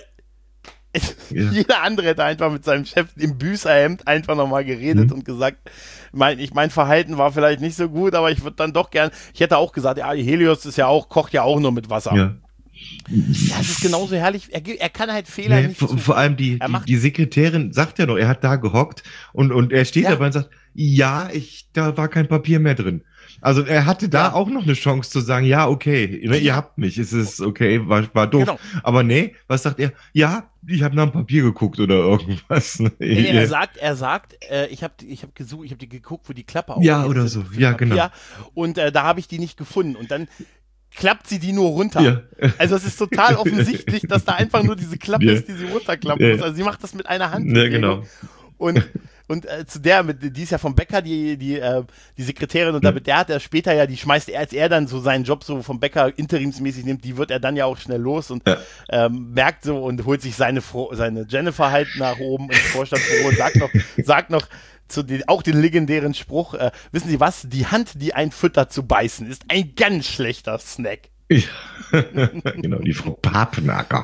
Ja. Jeder andere hätte einfach mit seinem Chef im Büßerhemd einfach nochmal geredet Mhm. und gesagt, mein, ich, mein Verhalten war vielleicht nicht so gut, aber ich würde dann doch gern, ich hätte auch gesagt, ja, Helios ist ja auch, kocht ja auch nur mit Wasser. Ja. Ja, es ist genauso herrlich, er, ge- er kann halt Fehler Nee, nicht vor, zu- vor allem die, er die, macht- die Sekretärin sagt ja noch, er hat da gehockt und, und er steht Ja. dabei und sagt, ja, ich, da war kein Papier mehr drin. Also er hatte da Ja. auch noch eine Chance zu sagen, ja, okay, ne, ihr habt mich, es ist okay, war, war doof. Genau. Aber nee, was sagt er? Ja, ich habe nach dem Papier geguckt oder irgendwas. Nee, nee, er sagt, er sagt, äh, ich habe ich hab gesucht, ich habe die geguckt, wo die Klappe Ja, aufgeht oder für- so. für Ja, Papier. genau. Und äh, da habe ich die nicht gefunden. Und dann klappt sie die nur runter. Ja. Also es ist total offensichtlich, dass da einfach nur diese Klappe Ja. ist, die sie runterklappen Ja. muss. Also sie macht das mit einer Hand. Ja, genau. Und, und äh, zu der, mit, die ist ja vom Bäcker, die, die, äh, die Sekretärin, und damit der hat er später ja, die schmeißt er, als er dann so seinen Job so vom Bäcker interimsmäßig nimmt, die wird er dann ja auch schnell los und Ja. ähm, merkt so und holt sich seine, Fro seine Jennifer halt nach oben ins Vorstandsbüro und sagt noch, sagt noch zu den, auch den legendären Spruch, äh, wissen Sie was, die Hand, die einen füttert zu beißen, ist ein ganz schlechter Snack. Ja. Genau, die Frau Papenacker.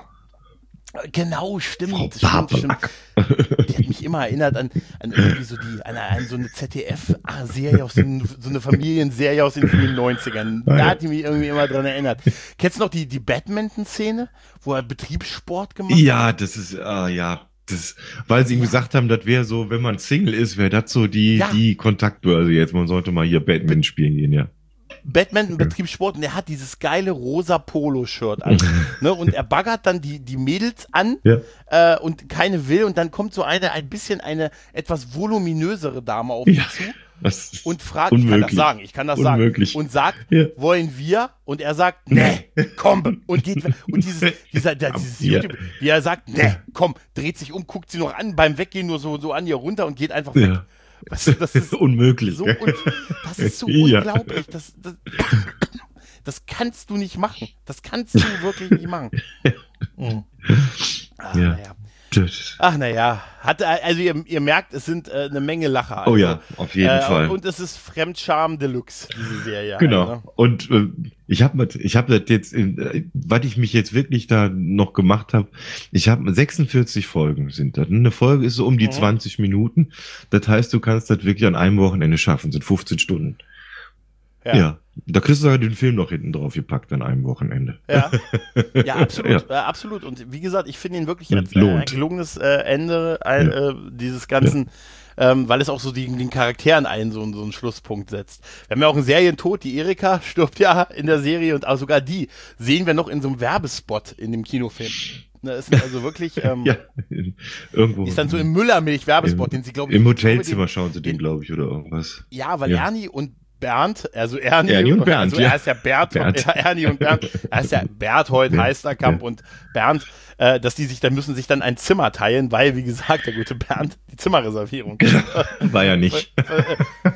Genau, stimmt, Frau stimmt, stimmt. Papenacker. Die hat mich immer erinnert an, an irgendwie so die, an, an so eine Z D F-Serie aus den, so eine Familienserie aus den frühen neunzigern. Da hat die mich irgendwie immer dran erinnert. Kennst du noch die, die Badminton-Szene, wo er Betriebssport gemacht hat? Ja, das ist, ah, ja. Das, weil sie ihm gesagt haben, das wäre so, wenn man Single ist, wäre das so die, Ja. die Kontaktbörse jetzt. Man sollte mal hier Badminton spielen gehen, ja. Badminton, Betriebssport, und er hat dieses geile rosa Polo-Shirt an. Ne? Und er baggert dann die, die Mädels an Ja. äh, und keine will. Und dann kommt so eine, ein bisschen eine etwas voluminösere Dame auf ihn Ja. zu. Das ist Und fragt, ich kann das unmöglich. sagen, ich kann das Unmöglich. sagen. Und sagt, Ja. wollen wir? Und er sagt, nee, komm. Und geht, und dieses, dieser, der, dieses Ja. YouTube, wie er sagt, nee, komm, dreht sich um, guckt sie noch an, beim Weggehen nur so, so an ihr runter und geht einfach weg. Ja. Weißt du, das ist unmöglich. so, gell? un das ist so Ja. unglaublich. Das, das, das kannst du nicht machen. Das kannst du wirklich nicht machen. Mhm. Ach, Ja. naja. Das- Ach, naja. Hat, also ihr, ihr merkt, es sind äh, eine Menge Lacher. Also, Oh ja, auf jeden äh, Fall. Und es ist Fremdscham Deluxe, diese Serie. Genau. Halt, ne? Und äh, ich habe ich hab das jetzt, äh, was ich mich jetzt wirklich da noch gemacht habe, ich habe sechsundvierzig Folgen sind das. Eine Folge ist so um die Mhm. zwanzig Minuten. Das heißt, du kannst das wirklich an einem Wochenende schaffen, sind fünfzehn Stunden. Ja. Da kriegst du halt den Film noch hinten drauf gepackt an einem Wochenende. Ja, ja absolut, Ja. Äh, absolut. Und wie gesagt, ich finde ihn wirklich Und als äh, ein lohnt. gelungenes äh, Ende äh, äh, dieses Ganzen, ähm, weil es auch so die, den Charakteren einen so, so einen Schlusspunkt setzt. Wir haben ja auch einen Serientod, die Erika stirbt ja in der Serie und auch sogar die sehen wir noch in so einem Werbespot in dem Kinofilm. Ne, ist also wirklich, ähm, Ja, irgendwo. ist dann so im Müllermilch-Werbespot, Im- den sie, glaube ich, Im ich glaube, Hotelzimmer den- schauen sie den, den- glaube ich, oder irgendwas. Ja, weil Ja. Ernie und Bernd, also Ernie, Ernie und Bernd, also ja. er ist ja Bert, Bernd. Ja, Ernie und Bernd, er ist ja Berthold Ja. Heisterkamp Ja. und Bernd, äh, dass die sich dann müssen sich dann ein Zimmer teilen, weil, wie gesagt, der gute Bernd die Zimmerreservierung. War ja nicht. Äh,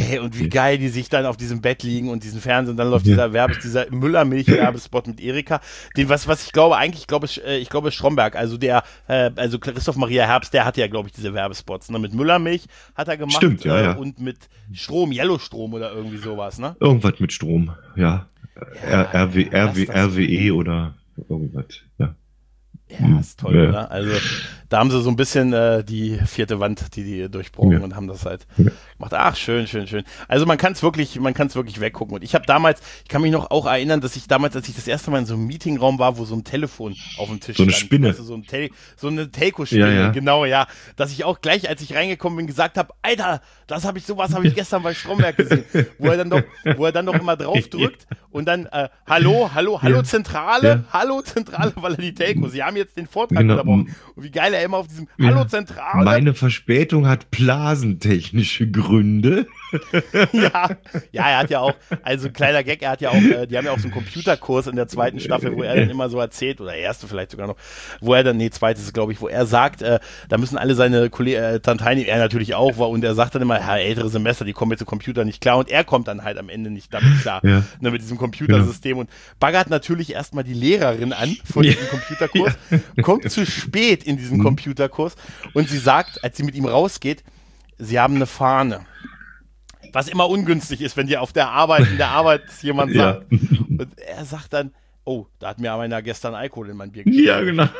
Ey, und wie geil die sich dann auf diesem Bett liegen und diesen Fernsehen, dann läuft dieser Werbe, dieser Müllermilch-Werbespot mit Erika. Den, was, was ich glaube, eigentlich, ich glaube, ich glaube, Stromberg, also der, äh, also Christoph Maria Herbst, der hatte ja, glaube ich, diese Werbespots, ne? Mit Müllermilch hat er gemacht. Stimmt, ja, äh, ja. Und mit Strom, Yellow-Strom oder irgendwie sowas, ne? Irgendwas mit Strom, ja. Ja, R W, ja, R W, das- R W E oder irgendwas, ja. Ja, ist toll, Ja. oder? Also, da haben sie so ein bisschen äh, die vierte Wand, die die durchbrochen Ja. und haben das halt Ja. gemacht. Ach, schön, schön, schön. Also man kann es wirklich, man kann es wirklich weggucken. Und ich habe damals, ich kann mich noch auch erinnern, dass ich damals, als ich das erste Mal in so einem Meetingraum war, wo so ein Telefon auf dem Tisch So eine stand, Spinne. weißt du, so, ein Tel so eine Telco-Spinne, Ja, ja. genau, ja. Dass ich auch gleich, als ich reingekommen bin, gesagt habe, Alter, das habe ich, sowas habe ich gestern bei Stromberg gesehen. Wo er dann doch, wo er dann doch immer drauf drückt und dann, äh, hallo, hallo, hallo Ja. Zentrale, Ja. hallo Zentrale, weil er die Telco, sie haben jetzt den Vortrag Genau. unterbrochen. Und wie geil er immer auf diesem Ja. Hallo Zentrale. Meine Verspätung hat blasentechnische Gründe. ja, ja, er hat ja auch, also kleiner Gag, er hat ja auch, äh, die haben ja auch so einen Computerkurs in der zweiten Staffel, wo er dann immer so erzählt, oder erste vielleicht sogar noch, wo er dann, nee, zweites glaube ich, wo er sagt, äh, da müssen alle seine Kollegen, äh, Tanteini, er natürlich auch war, und er sagt dann immer, ja, ältere Semester, die kommen mit dem Computer nicht klar, und er kommt dann halt am Ende nicht damit klar, Ja. ne, mit diesem Computersystem, und baggert natürlich erstmal die Lehrerin an von Ja. diesem Computerkurs, kommt zu spät in diesen Computerkurs, und sie sagt, als sie mit ihm rausgeht, sie haben eine Fahne. Was immer ungünstig ist, wenn dir auf der Arbeit, in der Arbeit jemand Ja. sagt. Und er sagt dann, oh, da hat mir aber einer gestern Alkohol in mein Bier geschüttet. Ja, genau.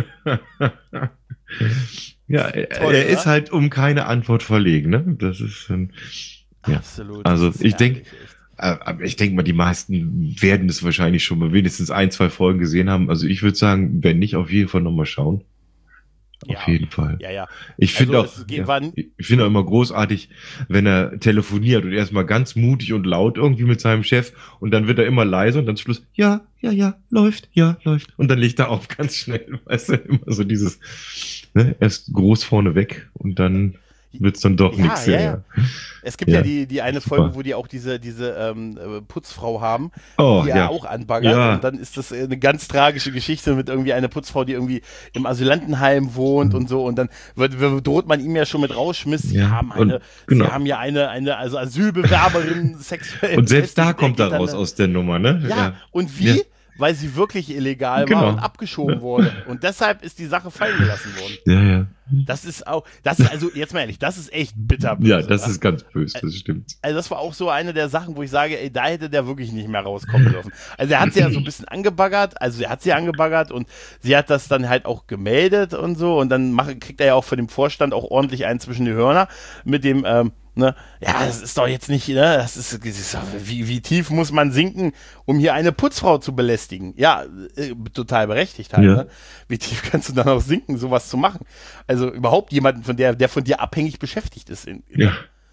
ja, er, Toll, er oder? ist halt um keine Antwort verlegen, ne? Das ist, ähm, ja. Absolut. Also das ist ich denke, herrlich, echt. äh, aber ich denke mal, die meisten werden es wahrscheinlich schon mal wenigstens ein, zwei Folgen gesehen haben. Also ich würde sagen, wenn nicht, auf jeden Fall nochmal schauen. Auf Ja. jeden Fall. Ja, ja. Ich finde Also auch, es geht- ja, war- ich finde auch immer großartig, wenn er telefoniert und erstmal ganz mutig und laut irgendwie mit seinem Chef und dann wird er immer leise und dann zum Schluss, ja, ja, ja, läuft, ja, läuft. Und dann legt er auf ganz schnell, weißt du, immer so dieses, ne, erst groß vorne weg und dann wird's dann doch Ja, nichts ja, mehr. ja. Es gibt ja, Ja. die, die eine Super. Folge, wo die auch diese, diese ähm, äh, Putzfrau haben, Oh, die er ja. auch anbaggert. Ja. Und dann ist das äh, eine ganz tragische Geschichte mit irgendwie einer Putzfrau, die irgendwie im Asylantenheim wohnt und so. Und dann wird, wird, droht man ihm ja schon mit Rausschmiss. Sie Ja, haben und- eine, genau. sie haben ja eine, eine also Asylbewerberin sexuell. Und selbst da belästigt. kommt Der er geht raus dann- aus der Nummer, ne? Ja, und wie? Ja. Weil sie wirklich illegal Genau. war und abgeschoben wurde. Und deshalb ist die Sache fallen gelassen worden. Ja, ja. Das ist auch, das ist also, jetzt mal ehrlich, das ist echt bitterböse. Ja, das oder? ist ganz böse, das stimmt. Also das war auch so eine der Sachen, wo ich sage, ey, da hätte der wirklich nicht mehr rauskommen dürfen. Also er hat sie ja so ein bisschen angebaggert, also er hat sie angebaggert und sie hat das dann halt auch gemeldet und so und dann macht, kriegt er ja auch von dem Vorstand auch ordentlich einen zwischen die Hörner mit dem, ähm, ne, ja, das ist doch jetzt nicht, ne, das ist, das ist doch, wie, wie tief muss man sinken, um hier eine Putzfrau zu belästigen? Ja, äh, total berechtigt halt, Ja. ne? Wie tief kannst du dann auch sinken, sowas zu machen? Also überhaupt jemanden, von der, der von dir abhängig beschäftigt ist. In, in Ja.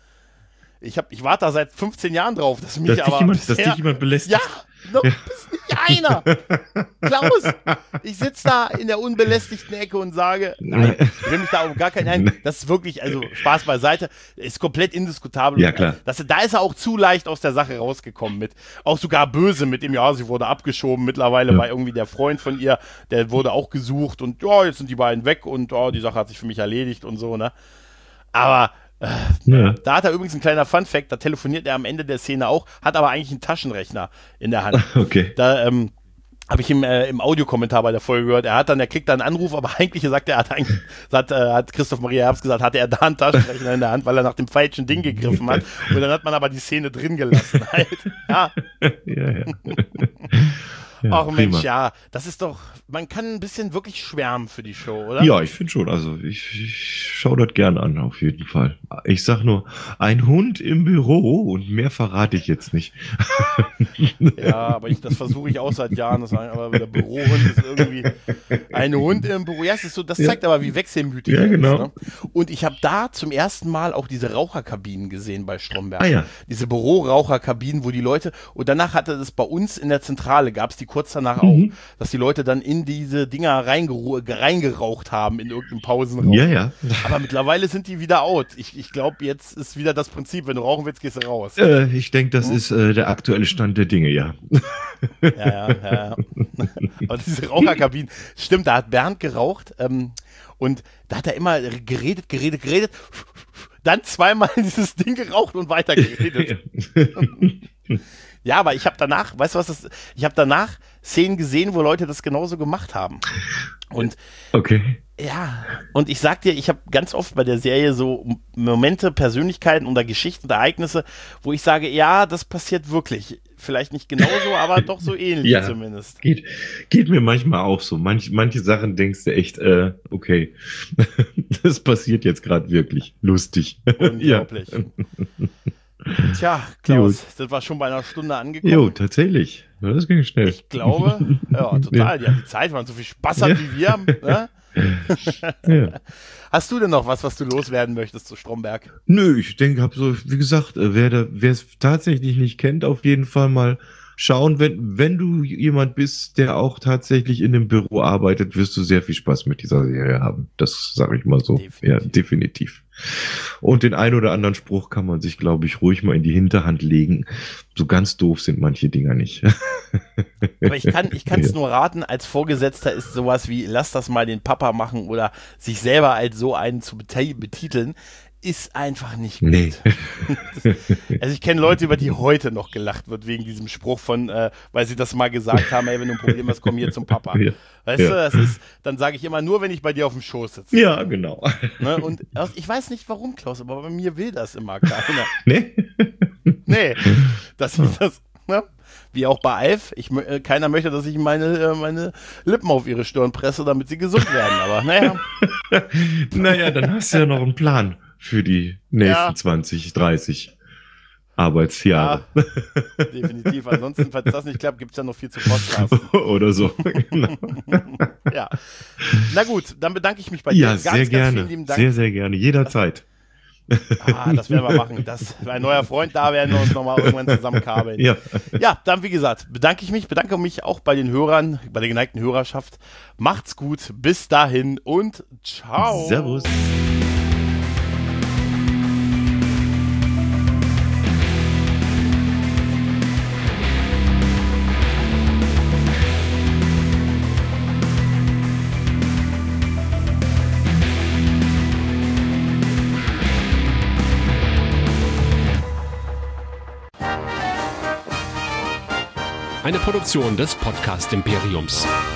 Ich, hab, ich warte da seit fünfzehn Jahren drauf, dass mich Dass dich aber jemand, dass bisher, dich jemand belästigt. ja, noch bist nicht einer. Klaus, ich sitze da in der unbelästigten Ecke und sage, nein, ich will mich da auf gar keinen, nein, das ist wirklich, also Spaß beiseite, ist komplett indiskutabel. Ja, klar. Das, da ist er auch zu leicht aus der Sache rausgekommen mit, auch sogar böse mit dem, ja, sie wurde abgeschoben, mittlerweile Ja. war irgendwie der Freund von ihr, der wurde auch gesucht und ja, jetzt sind die beiden weg und ja, die Sache hat sich für mich erledigt und so, ne. Aber Ja. da hat er übrigens ein kleiner Fun-Fact, da telefoniert er am Ende der Szene auch, hat aber eigentlich einen Taschenrechner in der Hand. Okay. Da ähm, habe ich im, äh, im Audiokommentar bei der Folge gehört, er hat dann, er kriegt da einen Anruf, aber eigentlich sagt er, hat, eigentlich, hat, äh, hat Christoph Maria Herbst gesagt, hatte er da einen Taschenrechner in der Hand, weil er nach dem falschen Ding gegriffen hat. Und dann hat man aber die Szene drin gelassen halt. Ja, Ja, ja. Ja, ach Mensch, prima. ja, das ist doch, man kann ein bisschen wirklich schwärmen für die Show, oder? Ja, ich finde schon. Also ich, ich schaue das gern an, auf jeden Fall. Ich sag nur, ein Hund im Büro und mehr verrate ich jetzt nicht. Ja, aber ich, das versuche ich auch seit Jahren, das sagen, aber der Bürohund ist irgendwie ein Hund im Büro. Ja, es ist so, das zeigt aber, wie wechselmütig Ja, er genau. ist. Ne? Und ich habe da zum ersten Mal auch diese Raucherkabinen gesehen bei Stromberg. Ah, ja. Diese Büroraucherkabinen, wo die Leute, und danach hatte es bei uns in der Zentrale, gab es die kurz danach Mhm. auch, dass die Leute dann in diese Dinger reingeru- reingeraucht haben in irgendeinem Pausenraum. Ja, ja. Aber mittlerweile sind die wieder out. Ich, ich glaube, jetzt ist wieder das Prinzip, wenn du rauchen willst, gehst du raus. Äh, ich denke, das ist äh, der aktuelle Stand der Dinge, ja. Ja, ja, ja. ja. Aber diese Raucherkabinen, stimmt, da hat Bernd geraucht ähm, und da hat er immer geredet, geredet, geredet. dann zweimal dieses Ding geraucht und weitergeredet. Ja, aber ich habe danach, weißt du was, das, ich habe danach Szenen gesehen, wo Leute das genauso gemacht haben. Und okay. Ja, und ich sag dir, ich habe ganz oft bei der Serie so Momente, Persönlichkeiten oder Geschichten, Ereignisse, wo ich sage, ja, das passiert wirklich. Vielleicht nicht genauso, aber doch so ähnlich ja, zumindest. Geht, geht mir manchmal auch so. Manch, manche Sachen denkst du echt, äh, okay, das passiert jetzt gerade wirklich. Lustig. Unglaublich. Ja. Tja, Klaus, Gut. das war schon bei einer Stunde angekommen. Jo, tatsächlich. Das ging schnell. Ich glaube, ja, total. Ja, die Zeit, wenn man so viel Spaß hat Ja. wie wir. Ne? Ja. Hast du denn noch was, was du loswerden möchtest zu Stromberg? Nö, ich denke, hab so, wie gesagt, äh, wer da- wer es tatsächlich nicht kennt, auf jeden Fall mal schauen. Wenn, wenn du jemand bist, der auch tatsächlich in einem Büro arbeitet, wirst du sehr viel Spaß mit dieser Serie haben. Das sage ich mal so. Definitiv. Ja, definitiv. Und den ein oder anderen Spruch kann man sich, glaube ich, ruhig mal in die Hinterhand legen. So ganz doof sind manche Dinger nicht. Aber ich kann ich kann es Ja. nur raten, als Vorgesetzter ist sowas wie, lass das mal den Papa machen oder sich selber als so einen zu beti- betiteln, ist einfach nicht gut. Nee. Also ich kenne Leute, über die heute noch gelacht wird wegen diesem Spruch von, äh, weil sie das mal gesagt haben, ey, wenn du ein Problem hast, komm hier zum Papa. Ja. Weißt Ja. du, das ist, dann sage ich immer, nur wenn ich bei dir auf dem Schoß sitze. Ja, genau. Ne? Und aus- ich weiß nicht warum, Klaus, aber bei mir will das immer keiner. Nee? Nee, dass ich das, ne? Wie auch bei Alf, ich, mö- äh, keiner möchte, dass ich meine, äh, meine Lippen auf ihre Stirn presse, damit sie gesund werden, aber naja. Naja, dann hast du ja noch einen Plan für die nächsten Ja. zwanzig, dreißig Arbeitsjahre. Ja, definitiv. Ansonsten, falls das nicht klappt, gibt es ja noch viel zu podcasten. Oder so. Genau. Ja. Na gut, dann bedanke ich mich bei dir. Ja, ganz, sehr ganz gerne. vielen lieben Dank. Sehr, sehr gerne. Jederzeit. Ah, das werden wir machen. Das, ein neuer Freund, da werden wir uns nochmal irgendwann zusammenkabeln. Ja. Ja, dann wie gesagt, bedanke ich mich, bedanke mich auch bei den Hörern, bei der geneigten Hörerschaft. Macht's gut, bis dahin und ciao. Servus. Eine Produktion des Podcast Imperiums.